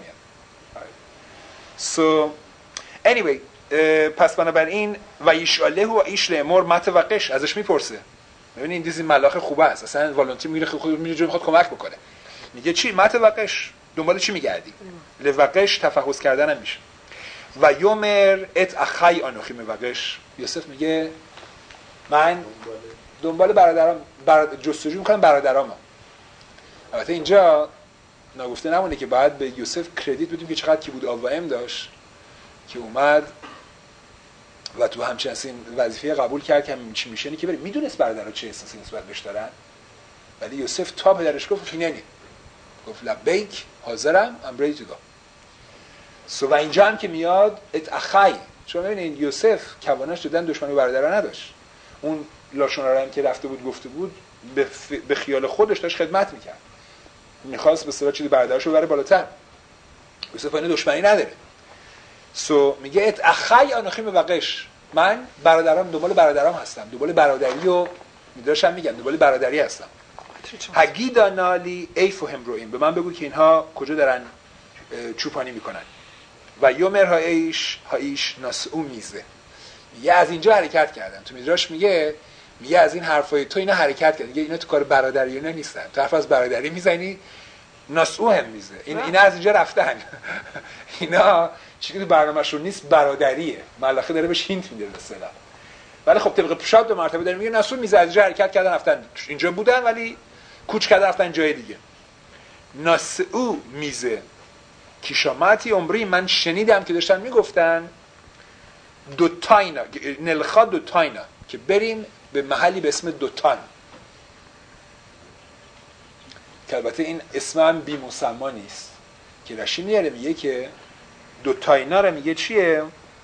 [SPEAKER 1] so anyway پس بنابراین و یشاله و ایش لمر مت و قش ازش میپرسه. ببینید این ملاخ خوبه است اصلا والنتیر میره خود میخواد کمک بکنه میگه چی مت و قش دنبال چی میگردی لوقش تفحص کردن هم میشه و یومر ات اخی انوخی موقش یوسف میگه من دنبال برادرام جستجو میکنم برادرامو. البته اینجا نگفته نمونه که باید به یوسف کردیت بدیم که چقدر کیبود آوائم داشت که اومد و تو همچنین وظیفه قبول کرد که چی میشنی که بری میدونست برادرها چه احساسی نسبت بهش دارن ولی یوسف تا پدرش گفت اینه گفت لبیک حاضرم I'm ready to go. و اینجا هم که میاد ات اخی چون ببینید یوسف کوانش دادن دشمنی برادرها نداشت. اون لاشونارا هم که رفته بود گفته بود به خیال خودش داشت خدمت میکرد میخواست به اصطلاح چیزی برادرشو ببره بالاتر. یوسف اینو دشمنی نداره میگه ات اخی انوخی موقش من برادرام دنبال برادرام هستم دنبال برادری و میداشم میگم دنبال برادری هستم. هگیدا نالی ای فهم رویم به من بگو که اینها کجا دارن چوپانی میکنن و یومر هایش ناسو میزه میگه از اینجا حرکت کردن. تو میدراش میگه از این حرفای تو اینا حرکت کردن. میگه اینا تو کار برادری اینا نیستن. تو حرف از برادری میزنی ناسو هم میزه اینا از اینجا رفتن اینا چیزی که برنامه‌شون نیست برادریه. ملخه داره بهش هینت میده به اصطلاح. ولی خب طبق پشاب دو مرتبه داره میگه ناسو میزه از اینجا حرکت کردن رفتن اینجا بودن ولی کوچ کردن رفتن جای دیگه. ناسو میزه کیشاماتی عمری من شنیدم که داشتن میگفتن دوتاینا نلخا دوتاینا که بریم به محلی به اسم دوتان که البته این اسم هم بی مسما نیست که رشی میاره میگه که دوتاینا رو میگه چیه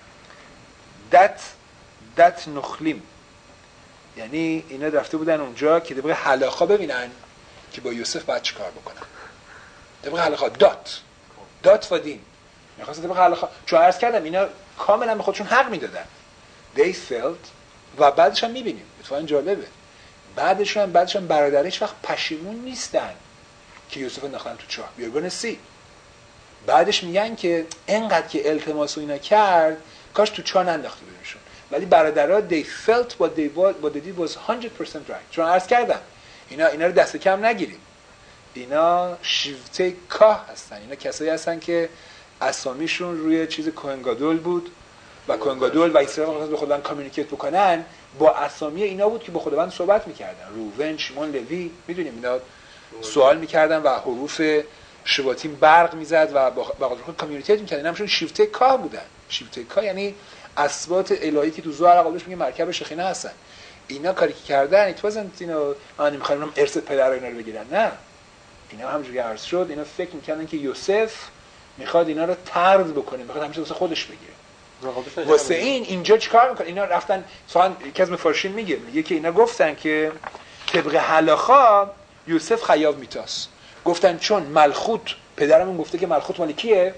[SPEAKER 1] دت نخلیم یعنی اینا رفته بودن اونجا که طبق حلاخا ببینن که با یوسف باید چی کار بکنن. طبق حلاخا دات و دین میخواست طبق حلاخا چون عرض کردم اینا کاملا به خودشون حق میدادن they felt و بعدش هم میبینیم اتفاقا جالبه بعدش هم برادرش وقت پشیمون نیستن که یوسف انداختن تو چاه you're gonna see. بعدش میگن که انقدر که التماس و اینا کرد کاش تو چاه ننداخته بودیمشون ولی برادرها they felt what they did was 100% right. چون عرض کردم اینا رو دست کم نگیریم اینا شیفته کاه هستن اینا کسایی هستن که اسامیشون روی چیز کوهنگادول بود و کوهنگادول و اسرائیل به خودشون کامیونیکیت بکنن با اسامی اینا بود که با خداوند صحبت میکردن روون شیمون لوی میدونیم اینا سوال میکردن و حروف شباتیم برق میزد و با خودشون کامیونیکیت میکردن همشون شیفته کاه بودن. شیفته کاه یعنی اسبات الهی که تو زوار عقبش میگه مرکب شخینه هستن. اینا کاری که کردن ایتوازن اینا من میخوام ارث پدر اینا رو بگیرن نه اینا همونجوری عرض شد اینا فکر میکردن که یوسف میخواد اینا رو طرد بکنه میخواد همیشه واسه خودش بگیره واسه اینجا چیکار میکنه اینا رفتن مثلا یکی از مفارشین میگه که اینا گفتن که طبق حلاخا یوسف خیاب میتاس گفتن چون ملخوت پدرمون گفته که ملخوت مال کیه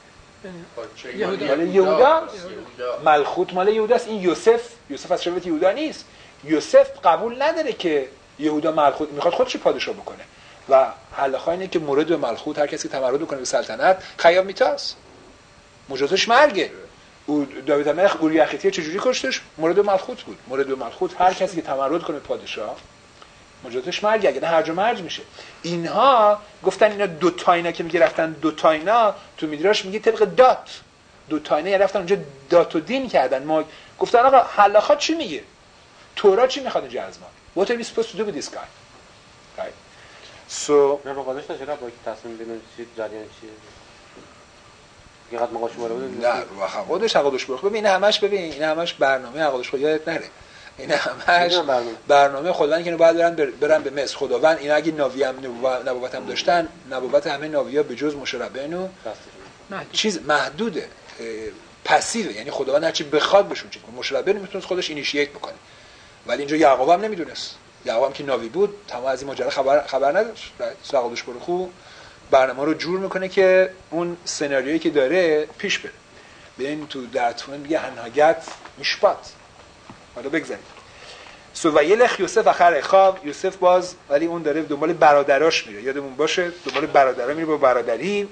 [SPEAKER 1] مال یهودا ملخوت مال یهوداست این یوسف از شبت یهودا نیست یوسف قبول نداره که یهودا ملخوت میخواد خودش پادشاه بکنه و حلاخا اینه که مورد به ملخوت هر کسی که تمرد کنه به سلطنت خیاب میتاس مجازش مرگه. داوید الملک اوری اخیتی چجوری کشتش مورد به ملخوت بود. مورد به ملخوت هر کسی که تمرد کنه پادشاه مجازش مرگ اگه نه هرج و مرج میشه. اینها گفتن اینا دو تاینا که میگه رفتن دو تاینا تو میدراش میگه طبق دات دو تاینا رفتن اونجا دات و دین کردن. ما گفتن آقا حلاخا چی میگه تورا چی میخواد اینجا از ما what are we supposed to do with this guy right so
[SPEAKER 4] نه بقادش نشده با که تصمیم بگیرن چی جریان چیه یقد مقاش شما رو بود
[SPEAKER 1] نه رو خودش عقدش بخوام ببین این همش برنامه عقدش خود یادت نره این همش برنامه خداوند که باید برن به مصر خداوند اینا اگه ناوی هم نبوت هم داشتن نبوت همه ناویا به جز مشربینو چیز محدوده پسیوه یعنی خداوند هرچی بخواد بهشون چیز کنه مشربین میتونه خودش اینیشییت بکنه ولی اینجا یعقوب هم نمیدونست. یعقوب هم که ناوی بود تمام از این ماجرا خبر نداشت. سقادش برخو برنامه رو جور میکنه که اون سناریویی که داره پیش بره. ببین تو درتون میگه هنهاگت میشپات. حالا بگذاریم. سو و یلخ یوسف اخر اخاب، یوسف باز ولی اون داره دنبال برادراش میره. یادمون باشه دنبال برادرها میره با برادری.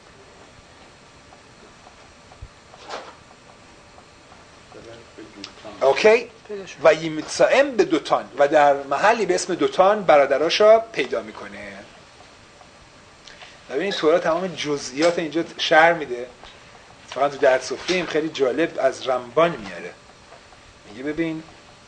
[SPEAKER 1] اوکی و یمتسائم به دوتان و در محلی به اسم دوتان برادراشا پیدا میکنه. ببینید تورات تمام جزئیات اینجا شرح میده. فقط تو درس سفریم خیلی جالب از رمبان میاره. میگه ببین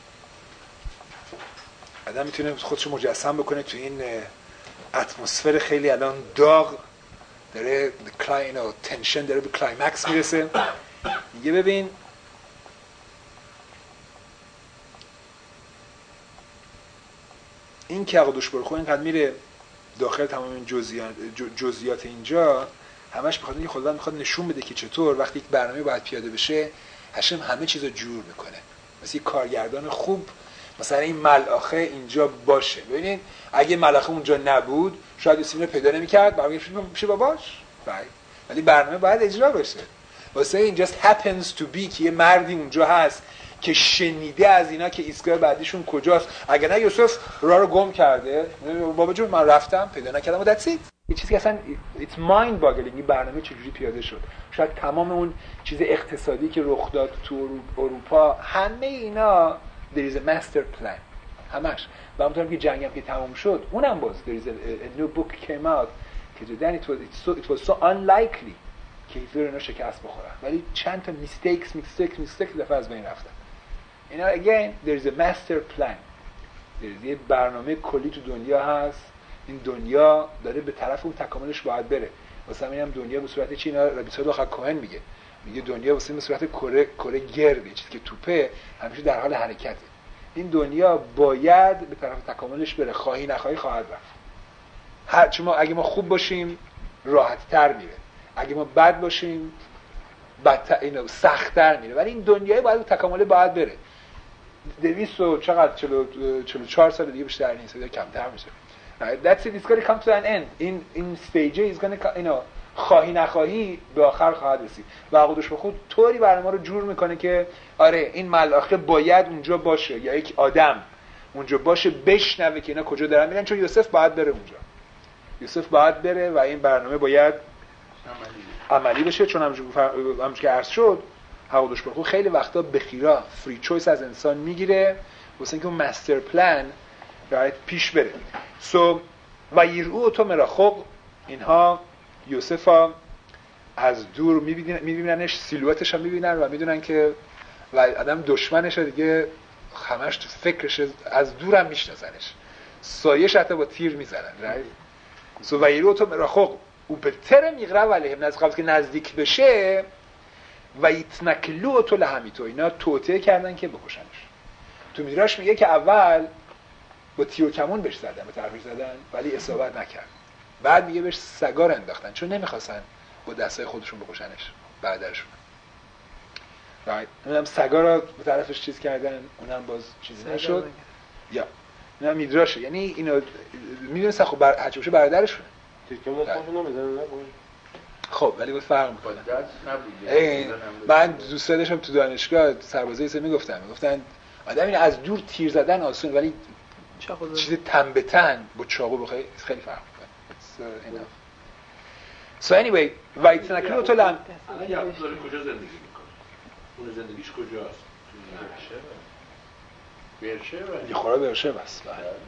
[SPEAKER 1] آدم میتونه خودشو مجسم بکنه تو این اتمسفر خیلی الان داغ داره تنشن داره به کلایمکس میرسه. میگه ببین این که عقدوش برخو اینقدر میره داخل تمام این جزئیات اینجا همش بخاطر اینکه خدا میخواد نشون بده که چطور وقتی یک برنامه باید پیاده بشه هشم همه چیزو جور میکنه. مثل یک کارگردان خوب مثلا این ملاخه اینجا باشه. ببینید اگه ملاخه اونجا نبود شاید یوسف رو پیدا نمی‌کرد، برمیگشت میشه باباش. ولی برنامه باید اجرا بشه. واسه این just happens to be که یه مردی اونجا هست که شنیده از اینا که ایستگاه بعدیشون کجاست. اگه نه یوسف راه رو گم کرده، بابا جون من رفتم پیدا نکردم و that's it. یه چیزی که اصلا it's mind boggling این برنامه چجوری پیاده شد. شاید تمام اون چیز اقتصادی که رخ داد تو اروپا همه اینا there is a master plan همش. و همونطور که جنگ هم که تمام شد اونم باز there is a new book came out که جدن it was so unlikely که هیتلر اینا شکست بخورن ولی چند تا mistakes دفعه از بین رفتن. اینا again there is a master plan. there is یه برنامه کلی تو دنیا هست. این دنیا داره به طرف اون تکاملش باید بره. واسه همین هم دنیا به صورت چی اینا ربیساد آخر کوهن میگه دنیا واسه به صورت کره گرده چیزی که توپه همیشه در حال حرکته. این دنیا باید به طرف تکاملش بره خواهی نخواهی خواهد رفت. اگه ما خوب باشیم راحت‌تر میره. اگه ما بد باشیم بدتر سخت‌تر میره. ولی این دنیای باید به تکامل باید بره. 44 سال دیگه بیشتر نیست یا کمتر میشه. That's it. It's going to come to an end. این stage is going to خواهی نخواهی به آخر خواهد رسید. و عقدش به خود طوری برنامه رو جور میکنه که آره این ملاخه باید اونجا باشه یا یک آدم اونجا باشه بشنوه که اینا کجا دارن میرن چون یوسف باید بره اونجا. یوسف باید بره و این برنامه باید عملی بشه چون همونجور که عرض شد عقدش به خود خیلی وقتا بخیرا فری چویس از انسان میگیره واسه اینکه اون مستر پلان پیش بره. و یرعو تو مراخب اینها یوسفا از دور میبیننش سیلویتش هم میبینن و میدونن که و آدم دشمنش دیگه همش تو فکرش از دورم میشناسنش سایش حتی با تیر میزنن. و یرعو تو مراخب او بتر میغرب علیهم قبل که نزدیک بشه و یتنکلو تو لهمیتو اینا توطئه کردن که بکشنش. تو میراش میگه که اول با تیر و کمون بهش زدن به طرفش زدن ولی اصابت نکرد. بعد میگه بهش سگار انداختن چون نمیخواستن با دستای خودشون بکشنش برادرشون. اونم سگار رو به طرفش چیز کردن اونم باز چیزی نشد. یا اونم میدراشه یعنی اینو میدونستن خب هرچی باشه برادرشونه.
[SPEAKER 4] تیکمون خودشون نمیزنن نه
[SPEAKER 1] خب ولی باید فرق میکنن. من دوست داشتم تو دانشگاه سربازای سه میگفتن آدم این از دور تیر زدن آسون ولی چیز تن به تن با چاقو بخوای خیلی فرق میکنه. So anyway وایت نکنه تو لام
[SPEAKER 7] یعقوب داره کجا زندگی میکنه؟ اون زندگیش کجاست؟ برشبه.
[SPEAKER 1] یه خورا برشبه است.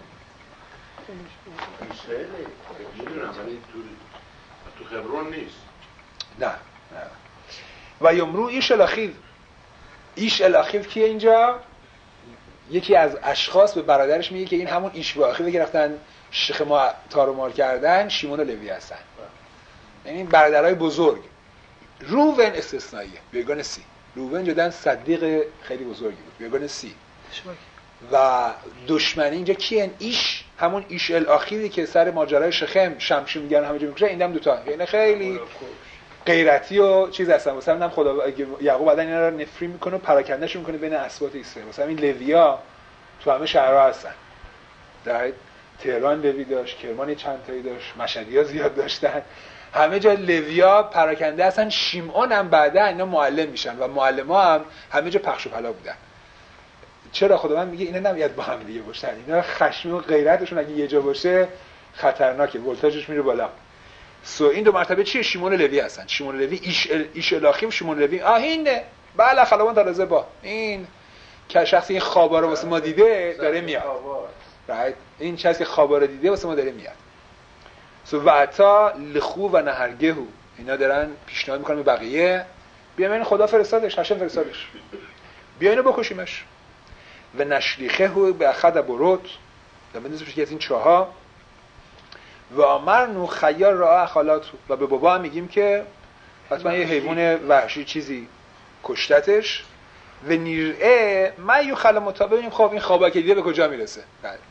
[SPEAKER 7] اسرائیل میدونم ولی تو خبرون نیست.
[SPEAKER 1] نه. و یمرو ایش الاخیو کیه اینجا؟ یکی از اشخاص به برادرش میگه که این همون ایشباخیه که رفتن شیخ ما تارومار کردن شیمون و لوی هستن. یعنی برادرای بزرگ. روون استثنائیه. بیگان سی. روون جدن صدیق خیلی بزرگی بود. بیگان سی. و دشمنی اینجا کیه؟ ایش همون ایش الاخیری که سر ماجرای شخم شمشیر میگن همه جا میکشه اینا هم دوتا. یعنی خیلی غیرتی و چیز هستن. مثلا من خدا یعقوب بعدن اینا رو نفرین میکنه و پراکندهشون میکنه بین اسباط اسرائیل. مثلا این لویا تو همه شهرها هستن. در تهران لوی داشت، کرمان چند تایی داشت، مشهدی‌ها زیاد داشتن، همه جا لویا پراکنده هستن. شیمعون هم بعدا اینا معلم میشن و معلم‌ها هم همه جا پخش و پلا بودن. چرا؟ خداوند میگه اینا نباید با هم دیگه باشن، اینا خشم و غیرتشون اگه یه جا باشه خطرناکه، ولتاژش میره بالا. این دو مرتبه چیه؟ شیمون و لوی هستن. شیمون و لوی ایش الاخیم، شیمون و لوی اینه. بله خلوان تازه با این که شخصی این خوابا رو واسه ما دیده داره میاد. right. این شخصی که خوابا رو دیده واسه ما داره میاد. و عطا لخو و نهرگهو، اینا دارن پیشنهاد میکنن به بقیه بیاین خدا فرستادش، هاشم فرستادش، بیاین بکشیمش. و نشلیخه به اخد بروت، و بندازش از این چاها. و امرنو خیار را اخالات، و به بابا هم میگیم که حتما یه حیوان وحشی چیزی کشتتش. و نیره ما یو خلا مطابق، ببینیم خب این خوابه که دیده به کجا میرسه.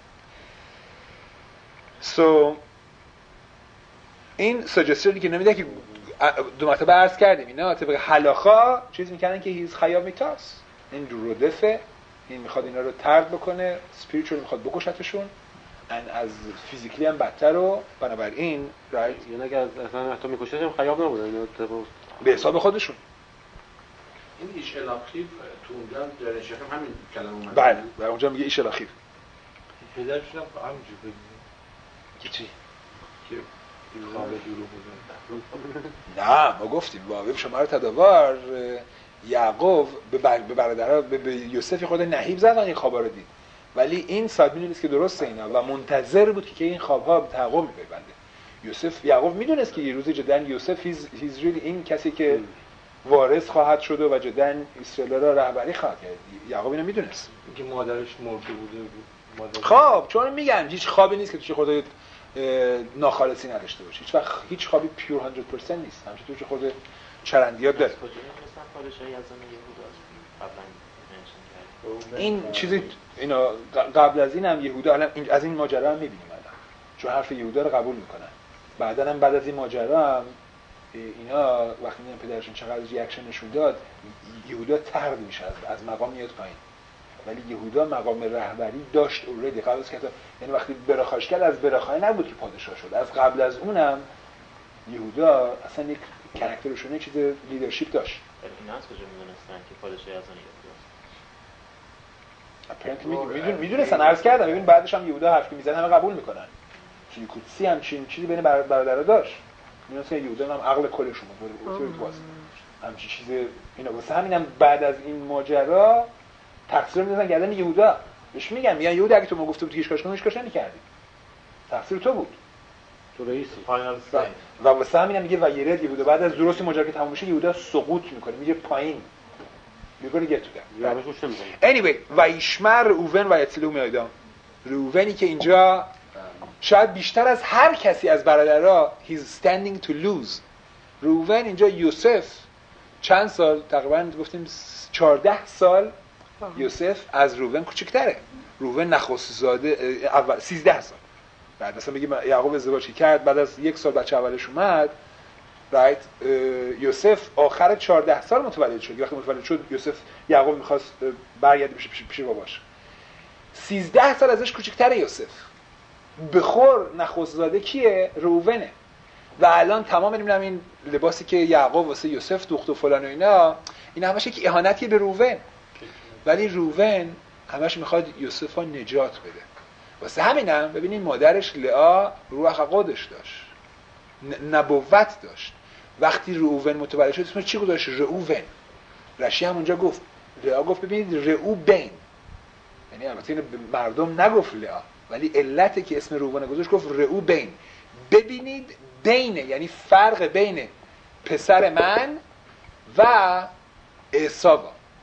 [SPEAKER 1] این سجستری که نمیده که دو مرتبه عرض کردیم اینا طبق حلاخا چیز میکنن که هیز خیاب میتاس، این رودفه، این میخواد اینا رو طرد بکنه، سپیریچوال میخواد بکشتشون، از فیزیکلی هم بدتر رو. بنابراین رایت
[SPEAKER 4] یعنی اگه اصلا حتی میکشتش هم خیاب نبوده اینا
[SPEAKER 1] به حساب خودشون.
[SPEAKER 7] این ایش الاخیف تو اونجا داره شیخ همین کلمه اومده.
[SPEAKER 1] بله و اونجا میگه ایش الاخیف.
[SPEAKER 6] پدرشون هم همینجوری بگیم
[SPEAKER 1] که چی؟
[SPEAKER 6] که خواب دروغ بودن.
[SPEAKER 1] نه ما گفتیم واقعا شما رو تداوار یعقوب به برادرها به یوسف خود نهیب زدن این خوابا رو دید، ولی این صاحب میدونست که درسته اینا و منتظر بود که این خوابها به تحقق میپیونده. یعقوب میدونست که یه روزی جدا یوسف هیز ریلی این کسی که وارث خواهد شد و جدا اسرائیل را رهبری خواهد کرد. یعقوب اینو میدونست
[SPEAKER 6] که مادرش مرده بوده.
[SPEAKER 1] خب چون میگم هیچ خوابی نیست که توش خود ناخالصی نداشته باشه. هیچ وقت هیچ خوابی پیور 100% نیست. همچنین توش خود چرندیات داره. این چیزی اینا قبل از این هم یهودا الان از این ماجرا هم میبینیم الان، چون حرف یهودا رو قبول میکنن. بعدن هم بعد از این ماجرا هم اینا وقتی میگن پدرشون چقدر ریاکشن نشون داد، یهودا طرد میشه از مقام میاد پایین. ولی یهودا مقام رهبری داشت اوردی قبل از که یعنی وقتی براخاش کرد از براخای نبود که پادشاه شد، از قبل از اونم یهودا اصلا یک کاراکترشون چیز لیدرشپ داشت.
[SPEAKER 2] اینا از کجا میدونستن که پادشاهی از
[SPEAKER 1] اپرنت میدونستن. عرض کردم ببین بعدش هم یهودا حرف که میزنه همه قبول میکنن. چون کودسی هم چیزی بین برادرها داشت. میدونستن یهودا هم عقل کلشون بود. همچین چیز اینا واسه همینم بعد از این ماجرا تقصیر میذارن گردن یهودا. بهش میگم یهودا اگه تو ما گفته بودی که اشکاش نمی‌کردی. تقصیر تو بود.
[SPEAKER 4] تو رئیسی.
[SPEAKER 6] فاینال
[SPEAKER 1] و واسه همینم میگه ویرد یهودا بعد از درست ماجرا که تموم میشه یهودا سقوط میکنه، میگه پایین. میگه گت تو
[SPEAKER 4] یا بهش نمی‌کنه.
[SPEAKER 1] anyway و ایشمر روون و یتلو میادام. روونی که اینجا شاید بیشتر از هر کسی از برادرها he's standing to lose. روون اینجا یوسف چند سال تقریبا گفتیم 14 سال یوسف از روون کوچکتره. روون نخست زاده اول 13 سال. بعد مثلا بگیم یعقوب ازدواج کرد بعد از 1 سال بچه اولش اومد. رایت یوسف آخر 14 سال متولد شد. وقتی متولد شد یوسف یعقوب می‌خواست برگرده پیش باباش. 13 سال ازش کوچکتره یوسف. بخور نخست زاده کیه؟ روونه. و الان تمام نمیدونم این لباسی که یعقوب واسه یوسف دوخت و فلان و اینا همش یک اهانتی به روون. ولی روون همش میخواد یوسف ها نجات بده. واسه همینم ببینین مادرش لئا روح قدش داشت، نبوت داشت. وقتی روون متولد شد اسمش چی گذاشت؟ رئوون. رشی هم اونجا گفت لئا گفت ببینید رئوبین، یعنی البته اینو به مردم نگفت لئا، ولی علتی که اسم روون گذاشت گفت رئوبین. ببینید بین یعنی فرق بین پسر من و عیسی.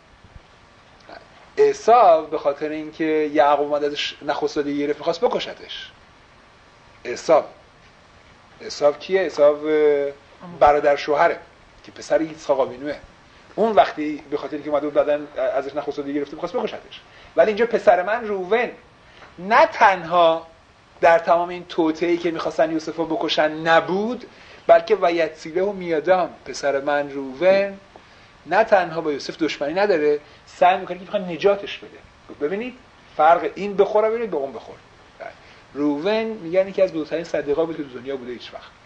[SPEAKER 1] عیسی به خاطر اینکه یعقوب اومد ازش نخست زادگی گرفت می‌خواست بکشتش. عیسی کیه؟ عیسی برادر شوهره که پسر ایسحاق آوینوه. اون وقتی به خاطر اینکه اومد بود دادن ازش نخست زادگی گرفت می‌خواست بکشتش. ولی اینجا پسر من روون نه تنها در تمام این توطئه‌ای که می‌خواستن یوسفو بکشن نبود، بلکه ویتسیله و میادام پسر من روون نه تنها با یوسف دشمنی نداره، سعی می‌کنه که بخواد نجاتش بده. ببینید فرق این بخوره ببینید به اون بخور. روون میگن یکی از بزرگترین صدیقا بود که تو دنیا بوده هیچ وقت.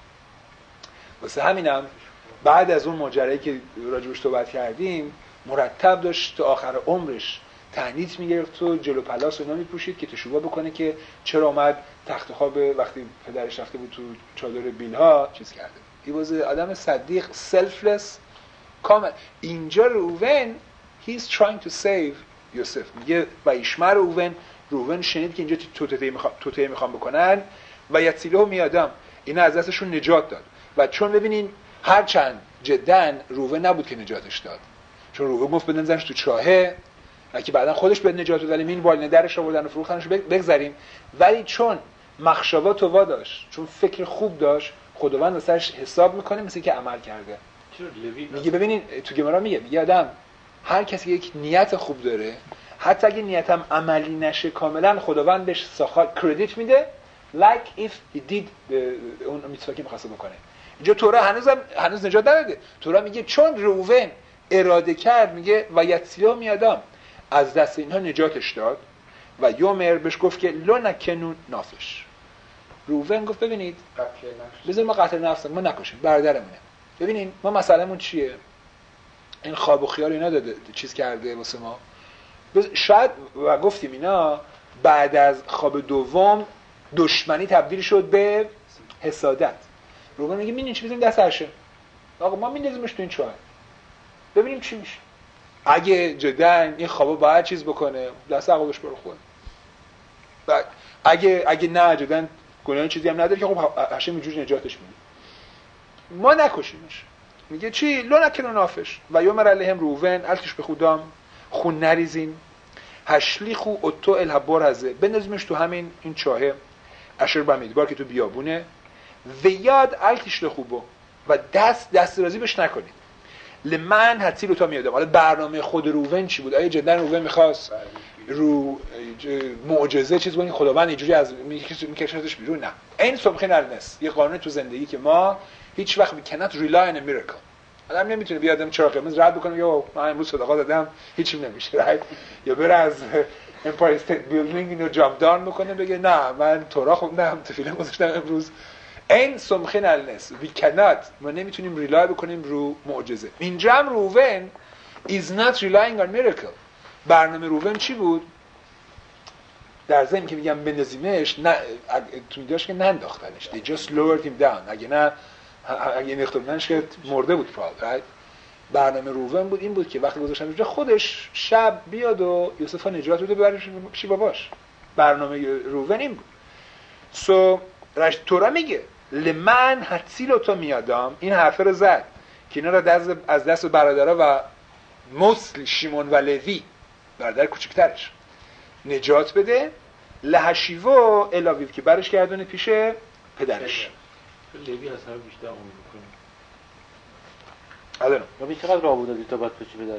[SPEAKER 1] واسه همینم بعد از اون ماجرایی که راجبش صحبت کردیم مرتب داشت تا آخر عمرش تعنیت میگرفت و جلو پلاس و اینا میپوشید که تشوبه بکنه که چرا اومد تخت خواب وقتی پدرش رفته بود تو چادر بیلها چیز کرده. این was آدم صدیق selfless کامل. اینجا روون he's trying to save یوسف میگه و ایشمر روون شنید که اینجا توطئه میخوام بکنن و یتیله میادم اینا از دستشون نجات داد. و چون ببینین هرچند جدن روون نبود که نجاتش داد، چون روون گفت بندازنش تو چاهه که بعدا خودش به نجات داد، ولی این والینه درش آوردن و فروختنش بگذاریم. ولی چون مخشبات وا داشت، چون فکر خوب داشت، خداوند واسش حساب میکنه مثل که عمل کرده. میگه ببینین تو گمرا میگه آدم هر کسی یک نیت خوب داره، حتی اگه نیتم عملی نشه کاملا خداوند بهش کردیت میده like if he did اون میتونه که می‌خواسته بکنه. اینجا تورا هنوز نجات نداده. تورا میگه چون روون اراده کرد، میگه و یتسیلا میادم از دست اینها نجاتش داد و یومر بهش گفت که لو نکنون نافش. روون گفت ببینید بذار ما قتل نفس ما نکشیم، برادرمونه. ببینین ما مسئلهمون چیه؟ این خواب و خیال اینا داده چیز کرده واسه ما. شاید و گفتیم اینا بعد از خواب دوم دشمنی تبدیل شد به حسادت. روون میگه ببینین چی بزنیم دست هرشه. آقا ما میندازیمش تو این چاه. ببینیم چی میشه. اگه جدا این خوابو باید چیز بکنه دست عقبش برو خود. بعد اگه نه جدا گناه چیزی هم نداره که خب هرشه اینجوری نجاتش میده. ما نکشیمش. میگه چی؟ لو نکنون نافش و یومر علیهم روون التش به خودم خون نریزین هشلیخو اتو الهبار هزه بندازیمش تو همین این چاهه اشر بمیدبار که تو بیابونه و یاد التش لخوبو و دست رازی بهش نکنید لمن حتی تا میادم. حالا برنامه خود روون چی بود؟ آیا جدا روون میخواست رو معجزه چیز بکنی خداوند اینجوری از میکشتش بیرون؟ نه. این سبخین النس یه قانون تو زندگی که ما هیچ وقت we cannot rely on a miracle. آدم نمیتونه بیادم چراغ قرمز رد بکنه یا من امروز صدقه دادم هیچی نمیشه یا بره از امپایر استیت بیلدینگ اینو جامپ داون بکنه بگه نه من تورا خوندم تفیلم گذاشتم امروز. این سمخین النس we cannot ما نمیتونیم ریلای بکنیم رو معجزه. اینجا هم روون is not relying on miracle. برنامه روون چی بود؟ در ضمن که میگم بندازیمش نه تو میداش که ننداختنش they just lowered him down. اگه نختوندنش که مرده بود right؟ برنامه روون بود این بود که وقتی گذاشتن اونجا خودش شب بیاد و یوسف نجات بده ببرش چی باباش. برنامه روون این بود. تورا میگه لمن حتیل تو میادم این حرفه رو زد که اینا رو از دست برادرها و موسلی شیمون و لوی برادر کوچکترش نجات بده لحشیو الاویو که برش گردونه پیش پدرش.
[SPEAKER 8] لوی از همه بیشتر عمر میکنه.
[SPEAKER 1] الان
[SPEAKER 4] لوی چقدر راه بود از تا بعد پیش پدرش؟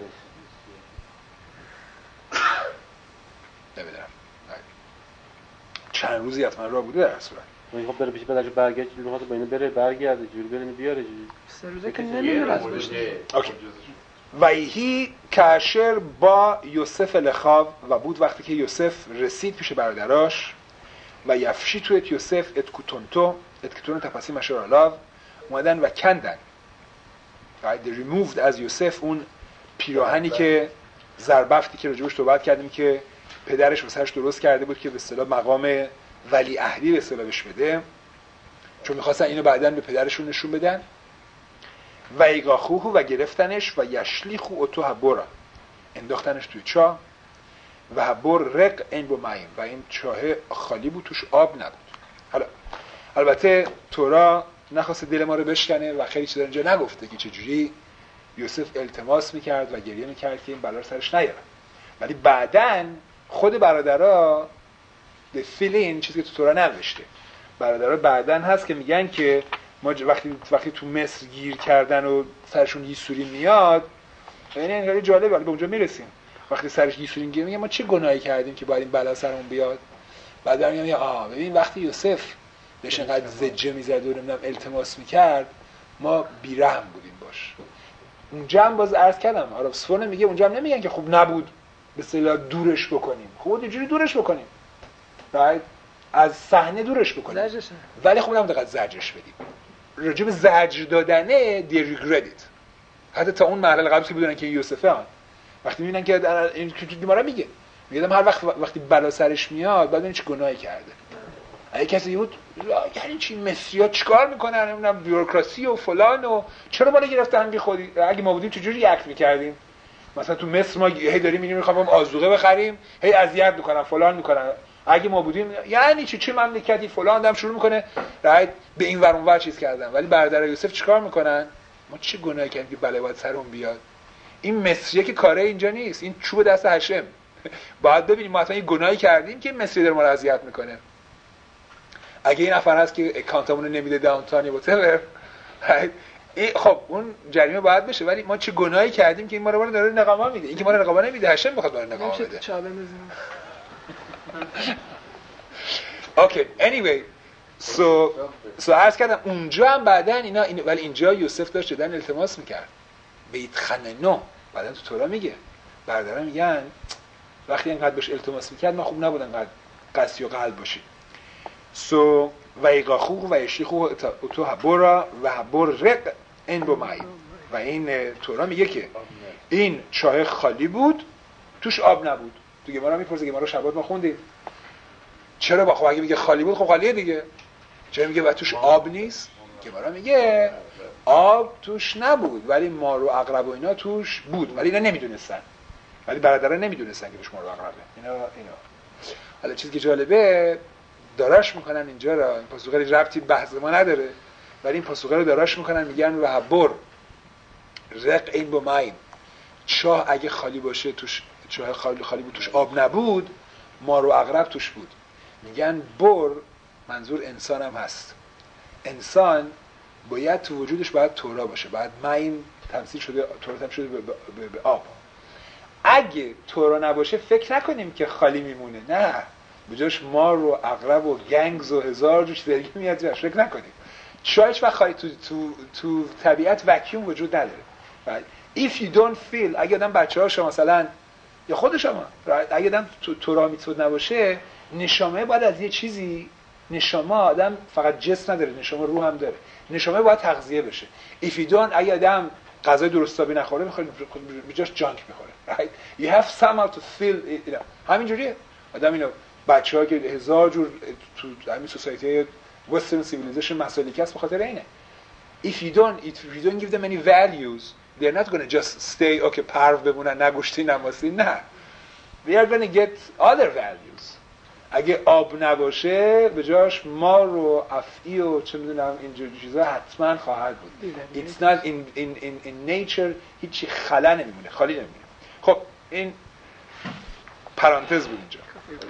[SPEAKER 1] نمیدونم چند روزی حتما راه بوده در صورت.
[SPEAKER 4] خب بره پیش پدرش برگرد چجوری میخواد با اینو بره برگرده چجوری بره بیاره چجوری؟
[SPEAKER 5] سه روزه که نمیره.
[SPEAKER 1] اوکی. ویهی کاشر با یوسف لخاو و بود وقتی که یوسف رسید پیش برادراش و یفشی تو یوسف اتکتون تپاسی مشور آلاو اومدن و کندن و removed از یوسف اون پیراهنی که زربفتی که راجبش صحبت کردیم که پدرش واسهش درست کرده بود که به اصطلاح مقام ولی عهدی به اصطلاح بهش بده، چون می‌خواستن اینو بعداً به پدرشون نشون بدن. و ایگاخوه و گرفتنش و یشلیخو اتو هبورا انداختنش توی چاه و هبور رق این با معیم و این چاه خالی بود توش آب نبود. حالا البته تورا نخواست دل ما رو بشکنه و خیلی چیزا اینجا نگفته که چجوری یوسف التماس میکرد و گریه میکرد که این بلا رو سرش نیاره، ولی بعدن خود برادرها به فیلین چیزی که تو تورا نوشته برادرها بعدن هست که میگن که ما وقتی تو مصر گیر کردن و سرشون یسوری میاد، یعنی این خیلی جالبه، ولی به اونجا میرسیم. وقتی سرش یسوری گیر میگه ما چه گناهی کردیم که باید این بلا سرمون بیاد؟ بعد میگم ببین وقتی یوسف بهش انقدر زجه میزد و نمیدونم التماس میکرد ما بیرحم بودیم باش. اونجا هم باز عرض کردم آرابسفون میگه اونجا هم نمیگن که خوب نبود، به اصطلاح دورش بکنیم. خب یه جوری دورش بکنیم. بعد از صحنه دورش بکنیم. ولی خب نمی‌دونم زجرش بدیم. راجع به زجر دادنه دی regret it. حتی تا اون مرحله قبل که بدونن که یوسفه ها وقتی میبینن که این گمارا میگه هر وقتی بلا سرش میاد بعد چه گناهی کرده. اگه کسی بود یعنی چی مصری‌ها چیکار میکنن نمیدونم بیوروکراسی و فلان و چرا بالا گرفتن بی خودی. اگه ما بودیم چجوری ریاکت میکردیم؟ مثلا تو مصر ما هی داریم میریم میخوام آذوقه بخریم هی اذیت میکنن فلان میکنن. اگه ما بودیم یعنی چه مملکتی فلان آدم شروع میکنه رایت به این ور اون ور چیز کردن. ولی برادر یوسف چیکار میکنن؟ ما چه گناهی کردیم که بلای باید سرمون بیاد؟ این مصریه که کاره اینجا نیست، این چوب دست هشم. باید ببینیم ما اصلا یه گناهی کردیم که مصری داره ما رو اذیت میکنه. اگه این نفر هست که اکانتمون رو نمیده داونتاون یا whatever خب اون جریمه باید بشه. ولی ما چه گناهی کردیم که این ما رو داره نقما میده؟ این که ما رو نقما نمیده هشم میخواد ما رو نقما بده. اوکی anyway so عرض کردم اونجا هم بعدن اینا ولی اینجا یوسف داشت جدن التماس میکرد بیت خننو. بعدن تو تورا میگه برادران میگن وقتی اینقدر بهش التماس میکرد ما خوب نبودن قد قسی و قلب باشیم. سو و ایقاخو و یشیخو تو هبورا و هبور رق این بومای و این تورا میگه که این چاه خالی بود توش آب نبود. تو گمارا میپرسه گمارا شبات ما خوندیم چرا با خب اگه میگه خالی بود خب خالیه دیگه چرا میگه و توش آب نیست؟ گمارا میگه آب توش نبود ولی مار و عقرب و اینا توش بود ولی اینا نمیدونستن. ولی برادران نمیدونستن که توش مار و عقربه. اینا حالا چیزی که جالبه داراش میکنن اینجا را این پاسوقه ربطی بحث ما نداره ولی این پاسوقه رو داراش میکنن میگن و هبر رق این با ماین چاه اگه خالی باشه توش چاه خالی بود توش آب نبود مار و عقرب توش بود. میگن بر منظور انسان هم هست. انسان باید تو وجودش باید تورا باشه باید ماین تمثیل شده تورا تمثیل شده به آب. اگه تورا نباشه فکر نکنیم که خالی میمونه نه بجاش مار و عقرب و گنگز و هزار جو چیز دیگه میاد جاش فکر نکنیم. شاید وقت خالی تو طبیعت وکیوم وجود نداره. if you don't feel اگه آدم بچه‌ها شما مثلا یا خود شما اگه آدم تورا میتود نباشه نشامه باید از یه چیزی نشامه آدم فقط جسم نداره نشامه روح هم داره. نشامه باید تغذیه بشه. if you don't اگه آدم غذای درستابی نخوره میخوره بجاش جانک میخوره. right you have somehow to feel همین جوریه آدم اینو بچه‌ها که هزار جور تو همین سوسایتی وسترن سیویلیزیشن مسائلی است بخاطر اینه. if you don't give them any values they're not going to just stay okay پرو بمونن نه گوشتی نماسی نه they are going to get other values. اگه آب نباشه به جاش مار و افعی و چه میدونم اینجور چیزا حتما خواهد بود. it's not in nature هیچی خلا نمیمونه خالی نمیمونه. خب این پرانتز بود اینجا.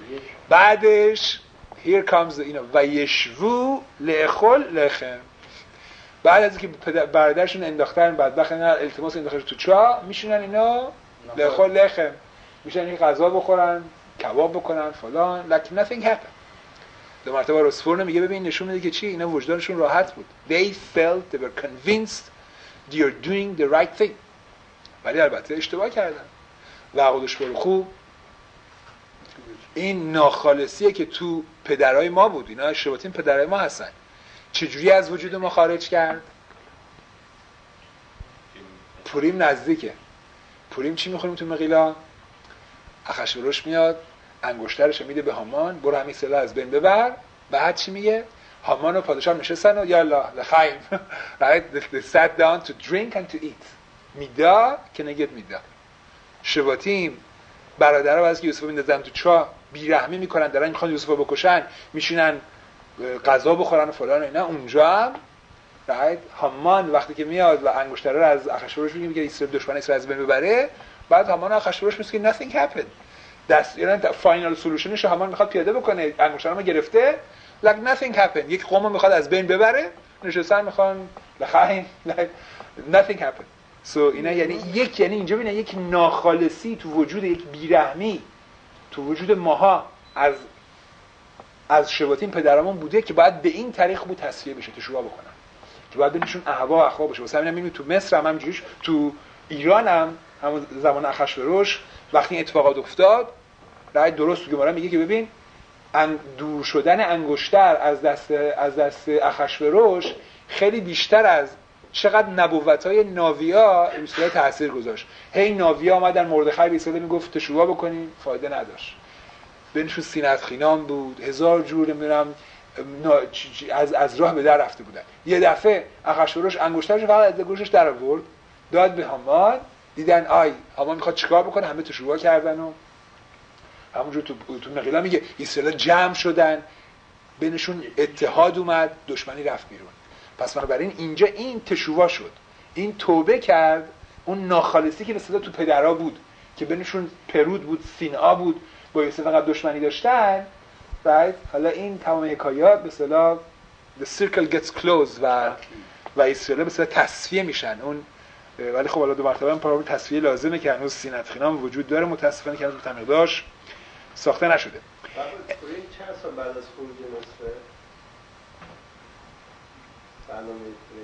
[SPEAKER 1] بعدش here comes و یشوو لأخل لخم. بعد از اینکه برادرشون انداختن بدبخت اینا التماس انداختن تو چاه میشونن اینا لأخل لخم میشن این غذا بخورن کباب بکنن فلان like nothing happened. دو مرتبه رسفور میگه ببین نشون میده که چی اینا وجدانشون راحت بود. they felt they were convinced they are doing the right thing. ولی البته اشتباه کردن. وعقودش خوب این ناخالصیه که تو پدرای ما بود. اینا اشتباهی پدرای ما هستن. چجوری از وجود ما خارج کرد؟ پوریم نزدیکه. پوریم چی میخوریم تو مقیلا؟ اخشورش میاد انگشترش میده به هامان برو همین سلاح از بین ببر. بعد چی میگه؟ هامان و پادشاه نشستن و یالا لخایم they sat down to drink and to eat. میدا که نگید میدا. شباتیم برادرها واسه که یوسف میندازن تو چاه بیرحمی میکنن دارن میخوان یوسف رو بکشن میشینن غذا بخورن و فلان و اینا. اونجا هم هامان وقتی که میاد و انگشتره رو از اخشورش میگه اسرائیل دشمن اسرائیل از بین ببره بعد هامان و اخشورش میگه که nothing happened. دست یعنی فاینال سولوشنش هامان میخواد پیاده بکنه انگشترمو گرفته like nothing happened. یک قومو میخواد از بین ببره نشستن میخوان لخاین nothing happened. اینا یعنی اینجا ببینن یک ناخالصی تو وجود یک بیرحمی تو وجود ماها از شباطین پدرامون بوده که باید به این طریق بود تصفیه بشه تشویق بکنن که باید بینشون احوا بشه. واسه همین میبینید تو مصر هم همینجوریش تو ایران هم همون زمان اخشوروش وقتی این اتفاقات افتاد رای درست گمارا میگه که ببین دور شدن انگشتر از دست اخشوروش خیلی بیشتر از چقدر نبوت‌های ناویا ایسای تاثیر گذاشت. هی ناویا آمدن مردخای به ایسای میگفت تشویق بکنین، فایده نداشت. بینشون سینت خینام بود، هزار جور نمیدونم از راه به در رفته بودن. یه دفعه اخشوروش انگشترش فقط از گوشش در آورد، داد به هامان، دیدن هامان میخواد چیکار بکنه، همه تشویق کردن و همونجور تو نقیلا میگه اسرائیل جمع شدن، بینشون اتحاد اومد، دشمنی رفت بیرون. پس بنابراین اینجا این تشویق شد، این توبه کرد، اون ناخالصی که به صدا تو پدرها بود که بینشون پرود بود، سینعا بود، با یوسف فقط دشمنی داشتن. بعد حالا این تمام حکایات به اصطلاح the circle gets closed و اسرائیل به اصطلاح تصفیه میشن. اون ولی خب حالا دو مرتبه هم پرابل تصفیه لازمه که هنوز سینت خینام وجود داره، متاسفانه که هنوز تمیداش ساخته نشده.
[SPEAKER 9] پوریم چند سال بعد از خروج مصر برنامه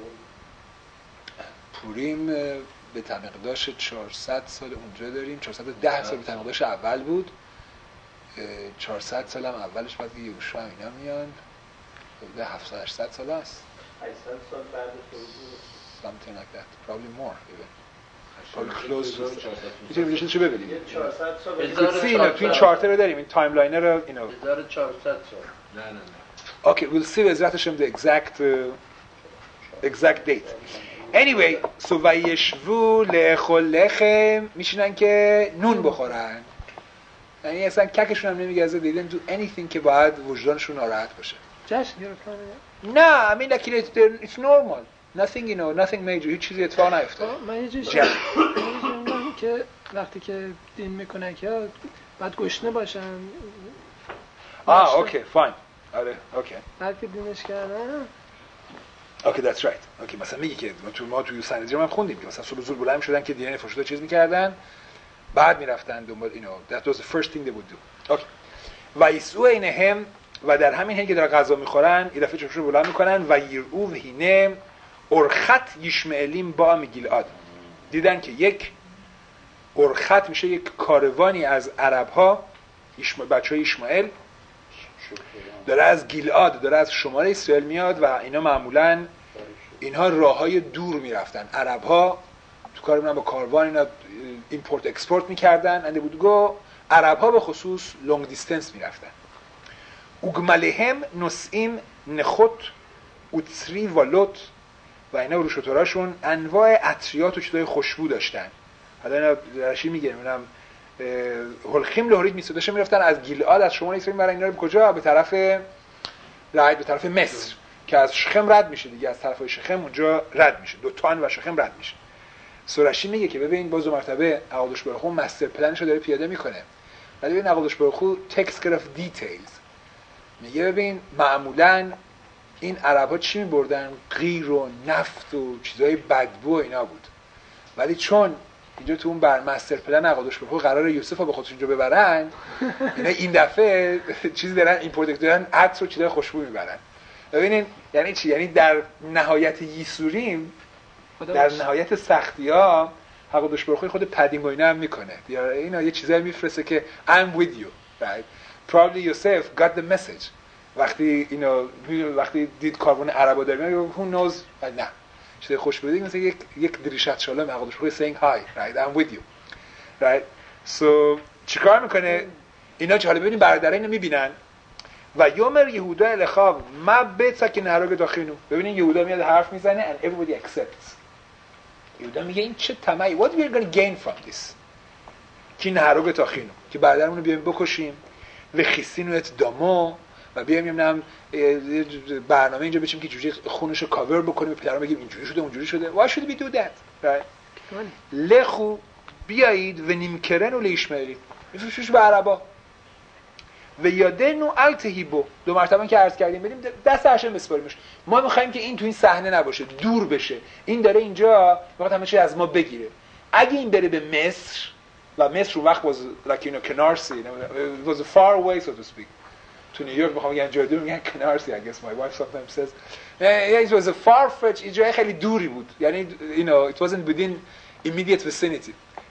[SPEAKER 1] پوریم به تمیداش 400 سال اونجا داریم، 410 سال به تمیداش اول بود، 400 سال هم اولش بعد که یهوشع اینا میان، حدود 700 800 سال است.
[SPEAKER 9] 800 سال بعد خروج
[SPEAKER 1] something like that, probably more even. probably close to. میتونیم چه ببینیم؟
[SPEAKER 9] 400 سال.
[SPEAKER 1] تو این چارت رو داریم، این تایملاینر رو
[SPEAKER 9] 1400 سال.
[SPEAKER 7] نه.
[SPEAKER 1] Okay, we'll see with Hashem the exact date. Anyway, so وایشوو لأخل لخم میشینن که نون بخورن. یعنی اصلا ککشون هم نمیگه از دیدن do anything که باید وجدانشون ناراحت باشه.
[SPEAKER 5] جشن گرفتن؟
[SPEAKER 1] نه، I mean like it's normal. Nothing, you know, nothing major. هیچ چیزی اتفاق نیفتاد.
[SPEAKER 5] من یه جایی که وقتی که دین میکنن که باید گشنه باشن.
[SPEAKER 1] اوکی فاین. آره اوکی.
[SPEAKER 5] بعد که دینش کردن.
[SPEAKER 1] اوکی that's right. اوکی مثلا میگه که ما توی سندیجا هم خوندیم که مثلا صبح زود بلند شدن که دین فاشیستا چیز میکردن، بعد میرفتن دنبال that was the first thing they would do. اوکی. و یسوع اینهم و در همین حین که دارن غذا میخورن این دفعه چشمشون بلند میکنن و یرعو و هینه ارخت یشمعیلیم با میگیلعاد. دیدن که یک ارخت میشه یک کاروانی از عرب‌ها، بچه‌های اسماعیل داره از گیلعاد، داره از شمال اسرائیل میاد و اینا معمولاً اینها راههای دور میرفتن. عرب‌ها تو کار می‌کنن با کاروان، اینا ایمپورت اکسپورت میکردن. اند بود گو عرب‌ها به خصوص لونگ دیستنس میرفتن. اوگملهم نسیم نخوت اوتسری والوت و اینا روشتوراشون انواع عطریات و چیزای خوشبو داشتن. حالا اینا درشی میگه میگم هلخیم لهورید میسودش میرفتن از گیلعاد از شمال اسرائیل برای اینا رو کجا به طرف مصر که از شخم رد میشه دیگه، از طرفای شخم اونجا رد میشه، دوتان و شخم رد میشه. سورشی میگه که ببین باز دو مرتبه اقدس برخو مستر پلنشو داره پیاده میکنه. ولی ببین اقدس برخو تکس گرفت دیتیلز. میگه ببین معمولاً این عرب‌ها چی می‌بردن؟ غیر و نفت و چیزای بدبو اینا بود. ولی چون اینجا تو اون مستر پلن اقدس برخو قرار یوسف رو به خودشون اینجا ببرن، اینا این دفعه چیزی دارن ایمپورت دارن، عطر و چیزای خوشبو میبرن. ببینین یعنی چی؟ یعنی در نهایت یسوریم، در نهایت سختی‌ها اقدس برخو خود پدینگ و اینا هم میکنه. اینا یه چیزایی میفرسته که I'm with you, right? Probably Yosef got the message. وقتی دید کاروان عربا داره میاد who knows نه چیز خوش بودی مثلا یک دریشت شالم اقدس برخو saying hi, right? I'm with you, right? So چیکار میکنه اینا؟ چه حالا ببینید برادرای اینو میبینن و یومر یهودا الخاو ما بتا که نهراگ داخینو. ببینید یهودا میاد حرف میزنه and everybody accepts. یهودا میگه این چه طمعی، what we are going to gain from this که نهراگ داخینو، که برادرمون رو بیایم بکشیم و خیسینوت دامو و بیایم نمیدونم برنامه اینجا بچیم که جوجه خونش رو کاور بکنیم، پدرام بگیم اینجوری شده اونجوری شده. why should we do that, right? لخو بیایید و نیمکرن و لیشمعیلی میفروشش به عربا و یادنو التهیبو. دو مرتبه که عرض کردیم بریم دست هاشم بسپاریمش. ما میخوایم که این تو این صحنه نباشه، دور بشه. این داره اینجا میخواد همه چی از ما بگیره. اگه این بره به مصر و مصر رو وقت was like you know کنارسی، it was far away so to speak. تو نیویورک میخوام بگم جای دور میگن کنارسی. I guess my wife sometimes says it was a far fetch. این جای خیلی دوری بود، یعنی you know it wasn't within immediate vicinity.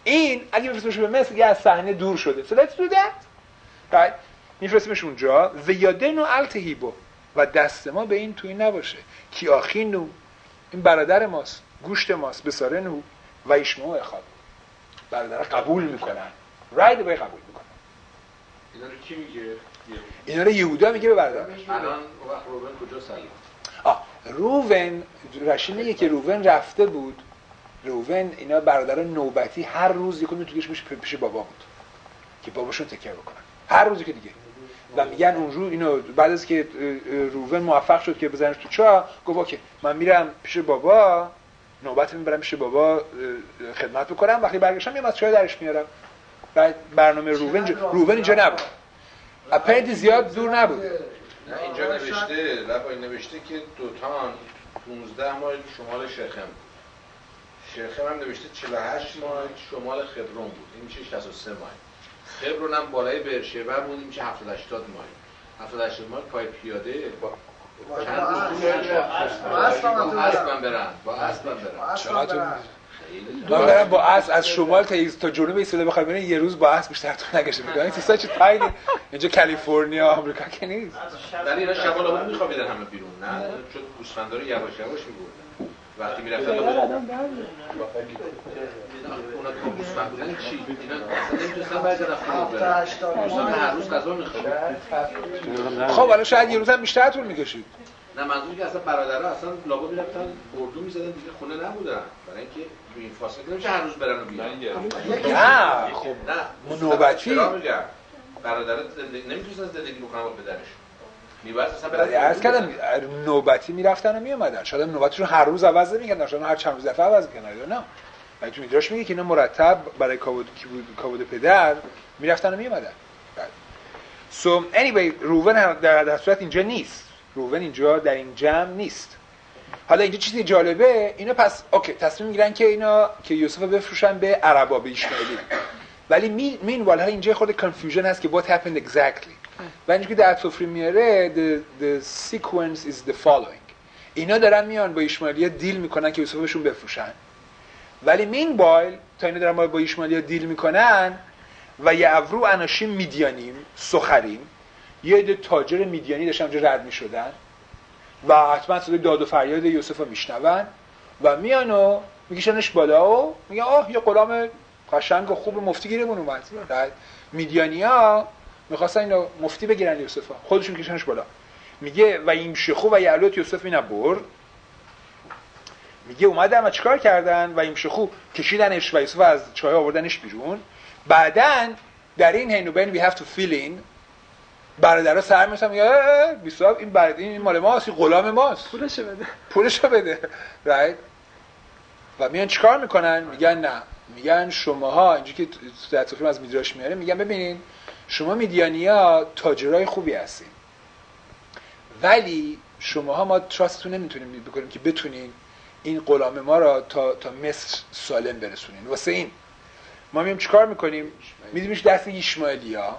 [SPEAKER 1] این اگه بفرستیمش به مصر دیگه از صحنه دور شده. So let's do that. right. میفرستیمش اونجا و یادنو التهیبو و دست ما به این تو این نباشه. کی آخینو این برادر ماست، گوشت ماست، بسارنو و ایشمو اخاب. برادر قبول میکنن. right away قبول میکنن.
[SPEAKER 7] اینا رو کی میگه؟
[SPEAKER 1] اینا رو یهودا میگه به برادرش.
[SPEAKER 7] الان وقت روبن کجا سلیم؟
[SPEAKER 1] روبن رشید میگه که روبن رفته بود. روبن اینا برادر نوبتی هر روز یکو میتونیش پیش بابا بود که باباشون تکیه بکنن هر روزی که دیگه و میگن اون روز اینو بعد از که روبن موفق شد که بزنش تو چاه گفت اوکی من میرم پیش بابا نوبت میبرم پیش بابا خدمت بکنم وقتی برگشتم میام از چاه درش میارم. بعد برنامه روبن اینجا نبود اپند زیاد دور نبود.
[SPEAKER 7] نه اینجا نوشته لبای نوشته که دوتان 15 مایل شمال شخم شخم هم نوشته 48 مایل شمال خبرون بود این میشه 63 مایل خبرون هم بالای برشهبه بود این میشه 70-80 مایل 70-80 مایل پای پیاده با چند با اسب برن من
[SPEAKER 1] برم با اسب از شمال تا جنوب ایستاده بخوام برم یه روز با اسب بیشتر طول نکشه میگن تو ساچ تایلی اینجا کالیفرنیا آمریکا که نیست
[SPEAKER 7] ولی اینا شب و روز میخوابیدن همه بیرون نه چون گوسفندا رو یواش یواش میبردن وقتی میرفتن اونا تو گوسفند بودن چی اینا اصلا نمیتونستن برگردن خونه برن هر روز غذا میخوردن.
[SPEAKER 1] خب حالا شاید یه روز هم بیشتر طول میکشید.
[SPEAKER 7] نه منظوری که اصلا برادرها اصلا لابد میرفتن اردو میزدن دیگه خونه نبودن برای اینکه تو این فاصله نمیشه هر روز برن و بیان.
[SPEAKER 1] نه خب
[SPEAKER 7] نه
[SPEAKER 1] نوبتی
[SPEAKER 7] برادرها نمیتونستن زندگی بکنن با پدرش میباید اصلا برن
[SPEAKER 1] عرض کردم نوبتی میرفتن و میومدن شاید نوبتشون هر روز عوض نمیکردن شاید هر چند روز دفعه عوض میکردن نه ولی تو میدراش میگه که اینا مرتب برای کابود پدر میرفتن و میومدن. So anyway روبن در صورت اینجا نیست. روبن اینجا در این جمع نیست. حالا اینجا چیزی جالبه اینا پس اوکی تصمیم میگیرن که اینا که یوسف بفروشن به عربا به اشماعیلی ولی مینوال ها اینجا خود confusion هست که what happened exactly و اینجا که در سفره میاره the sequence is the following اینا دارن میان با اشماعیلی دیل میکنن که یوسفشون بفروشن ولی meanwhile تا اینا دارن با اشماعیلی دیل میکنن و یعورو اناشیم میدیانیم سخریم یه عده تاجر میدیانی داشتن اونجا رد میشدن و حتما صدای داد و فریاد یوسف رو میشنون و میان و میکشنش بالا و میگن آه یه غلام قشنگ و خوب مفتی گیرمون اومد. میدیانیا میخواستن اینو مفتی بگیرن یوسف خودشون میکشنش بالا. میگه و این شخو و یعلوت یوسف اینا برد میگه اومدن و چیکار کردن و این شخو کشیدنش و یوسف از چاه آوردنش بیرون. بعدن در این هینوبن we have to fill in برادرها سر می‌رسن میگه بیساب این این مال ماست این غلام ماست پولشو بده right و میان چیکار میکنن میگن نه میگن شماها اینجوری که در فیلم از میدراش میاره میگن ببینین شما میدیانیا تاجرای خوبی هستین ولی شماها ما تراستتون نمیتونیم بکنیم که بتونین این غلام ما را تا مصر سالم برسونین واسه این ما میام چیکار میکنیم میدیمش دست ایشمائیلیا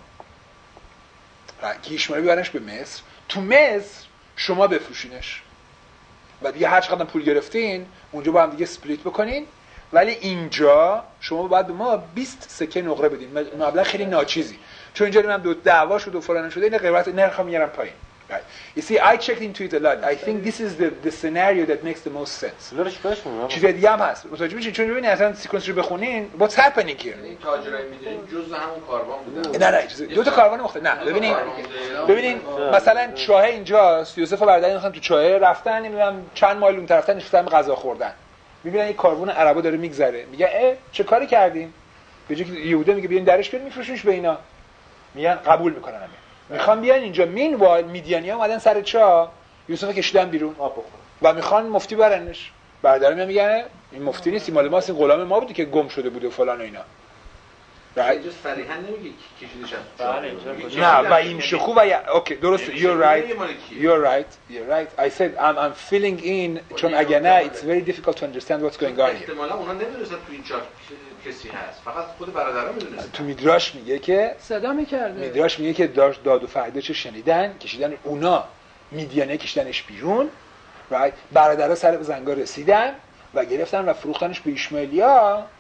[SPEAKER 1] که ایشمائیل بیارنش به مصر تو مصر شما بفروشینش و دیگه هر چقدر پول گرفتین اونجا با هم دیگه سپلیت بکنین ولی اینجا شما باید به ما 20 سکه نقره بدین مبلغ خیلی ناچیزی چون اینجا من دعوا شد و فلان شده این قیمت نرخم میارم پایین. You see, I checked into it a lot. I think this is the scenario that makes the most sense. چیز دیگه هم هست. متوجه میشین چون ببینید اصلا سیکونس رو بخونین what's happening here.
[SPEAKER 7] این تاجرای میدونید جزء همون کاروان بودن.
[SPEAKER 1] نه دو تا کاروان مختلف. نه ببینین مثلا چاه اینجاست یوسف و برادرش میخوان تو چاه رفتن نمیدونم چند مایل اون طرفتن نشستن غذا خوردن. میبینن یه کاروان عربا داره میگذره. میگه چه کاری کردین؟ به جای که یهودا میگه بیاین درش بریم میفروشونش به اینا. میگن قبول میکنن همین. میخوان بیان اینجا مینوال میدیانیا اومدن سر چاه یوسف کشیدن بیرون و میخوان مفتی برنش برادرم میگن این مفتی نیست مال ماست این غلام ما بودی که گم شده بود و فلان و اینا
[SPEAKER 7] اینجا صریحا نمیگه کشیدش
[SPEAKER 1] نه و این شخو و اوکی درست you're right I said I'm filling in چون اگه نه it's very difficult to understand what's going on here
[SPEAKER 7] احتمالاً اونا نمیدونستن تو این چاه کسی هست فقط خود برادرها میدونستن
[SPEAKER 1] تو میدراش میگه که
[SPEAKER 5] صدا میکرده
[SPEAKER 1] میدراش میگه که داشت داد و فریادش شنیدن کشیدن اونا میدیانه کشیدنش بیرون right برادرها سر به زنگار رسیدن و گرفتن و فروختنش به ایشمائیلیا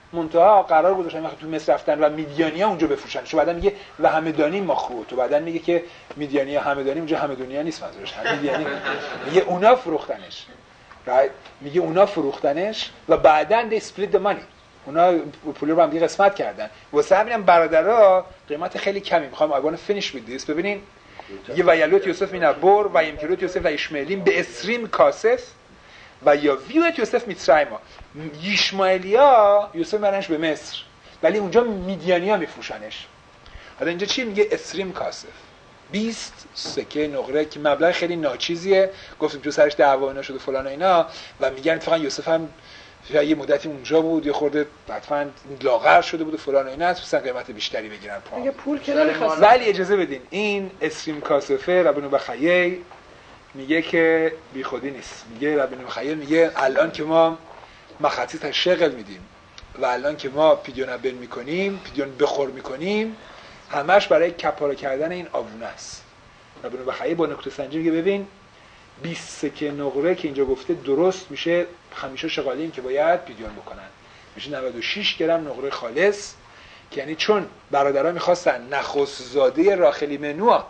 [SPEAKER 1] منتها قرار گذاشتن وقتی تو مصر رفتن و میدیانی‌ها اونجا بفروشن. شو بعدا میگه و همدانی ماخو، تو بعدا میگه که میدیانی‌ها همدانی، اونجا همدانی‌ها نیست منظورش، میدیانی میگه اونا فروختنش. میگه اونا فروختنش و بعداً they split the money. اونا پول رو هم دیگه قسمت کردن. واسه همینم برادرها قیمت خیلی کمی. میخوام I want to finish with this. ببینین میگه و یلوت یوسف من بر و یمکلوت یوسف و اشمعیلیم به اسریم کاسف و یا ویوت یوسف میترایما. یشمعیلیا یوسف برنش به مصر ولی اونجا میدیانی‌ها میفروشنش. حالا اینجا چی میگه؟ اسریم کاسف، 20 سکه نقره که مبلغ خیلی ناچیزیه. گفتیم تو سرش دعوا اینا شده فلان و اینا و میگن اتفاقا یوسف هم یه مدتی اونجا بود، یه خورده حتما لاغر شده بود و فلان و اینا، اصلا قیمت بیشتری بگیرن پا.
[SPEAKER 5] اگه پول که نمی‌خواست.
[SPEAKER 1] ولی اجازه بدین این اسریم کاسفه ربنا بخیی میگه که بی خودی نیست. میگه ربنا بخیی میگه الان که ما مخاطیت شغل میدیم و الان که ما پیدیون بن میکنیم، پیدیون بخور میکنیم، همش برای کفاره کردن این آوونه است. ربنا بخیی با نقطه سنجی میگه ببین 20 سکه نقره که اینجا گفته درست میشه 50 شقالیم که باید پیدیون بکنن، میشه 96 گرم نقره خالص، که یعنی چون برادرها میخواستن نخست زاده راخلی منوع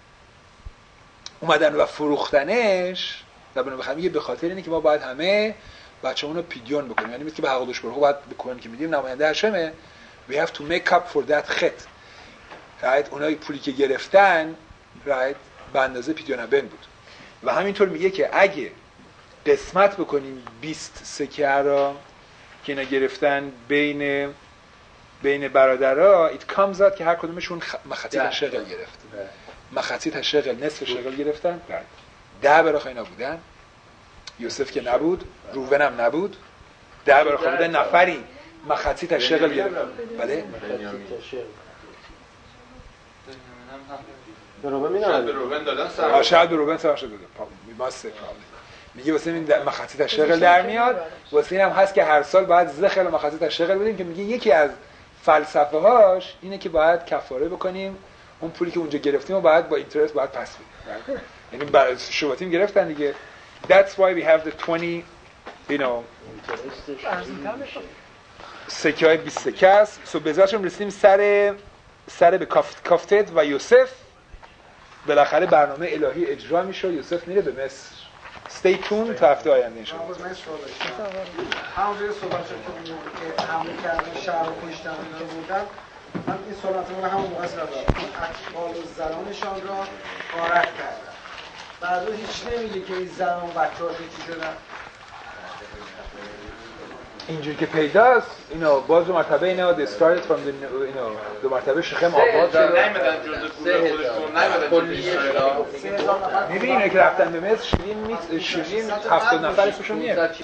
[SPEAKER 1] اومدن و فروختنش، ربنا بخیی میگه به خاطر اینه که ما باید همه بچه‌مون رو پیدیون بکنیم، یعنی مثل که به حق دوش برو باید بکنن که میدیم نماینده هاشمه we have to make up for that خط. right اونایی پولی که گرفتن right به اندازه پیدیون بن بود و همینطور میگه که اگه قسمت بکنیم 20 سکه را که اینا گرفتن بین برادرها it comes out که هر کدومشون مخاطیت شغل گرفت، مخاطیت شغل نصف شغل گرفتن. 10 براخ اینا بودن، یوسف که نبود، روبن هم نبود، 10 براخ بودن، نفری مخاطیت شغل گرفت. بله
[SPEAKER 4] به روبن میدونم،
[SPEAKER 7] به روبن دادن،
[SPEAKER 1] شاید به روبن سرش داده میگه واسه این مخاطیت شغل در میاد. واسه این هم هست که هر سال باید زخل مخاطیت شغل بدیم که میگه یکی از فلسفه هاش اینه که باید کفاره بکنیم اون پولی که اونجا گرفتیم و باید با اینترست باید پس بدیم. یعنی برای شباتیم گرفتن دیگه. That's why we have the 20 you know سکه های 20 سکه است. سو بذارشون رسیدیم سر به کافتت و یوسف. بالاخره برنامه الهی اجرا میشه، یوسف میره به مصر. Stay tuned تا هفته آینده انشاءالله.
[SPEAKER 10] همونجوری صحبت شد که حمله کردن شهر و کشتن که بودن، من این صحبت رو همون موقع زدم اطفال و زنانشان را غارت کردن. بعد هیچ نمیگه که این زن و بچه‌ها چی شدن.
[SPEAKER 1] اینجوری که پیداست اینا باز مرتبه اینا they started from the اینا دو مرتبه شخم آباد شد.
[SPEAKER 7] نمیدن جزء پول خودشون، نمیدن
[SPEAKER 1] میبینی که رفتن به مصر شیرین 70 نفر اسمشون میاد.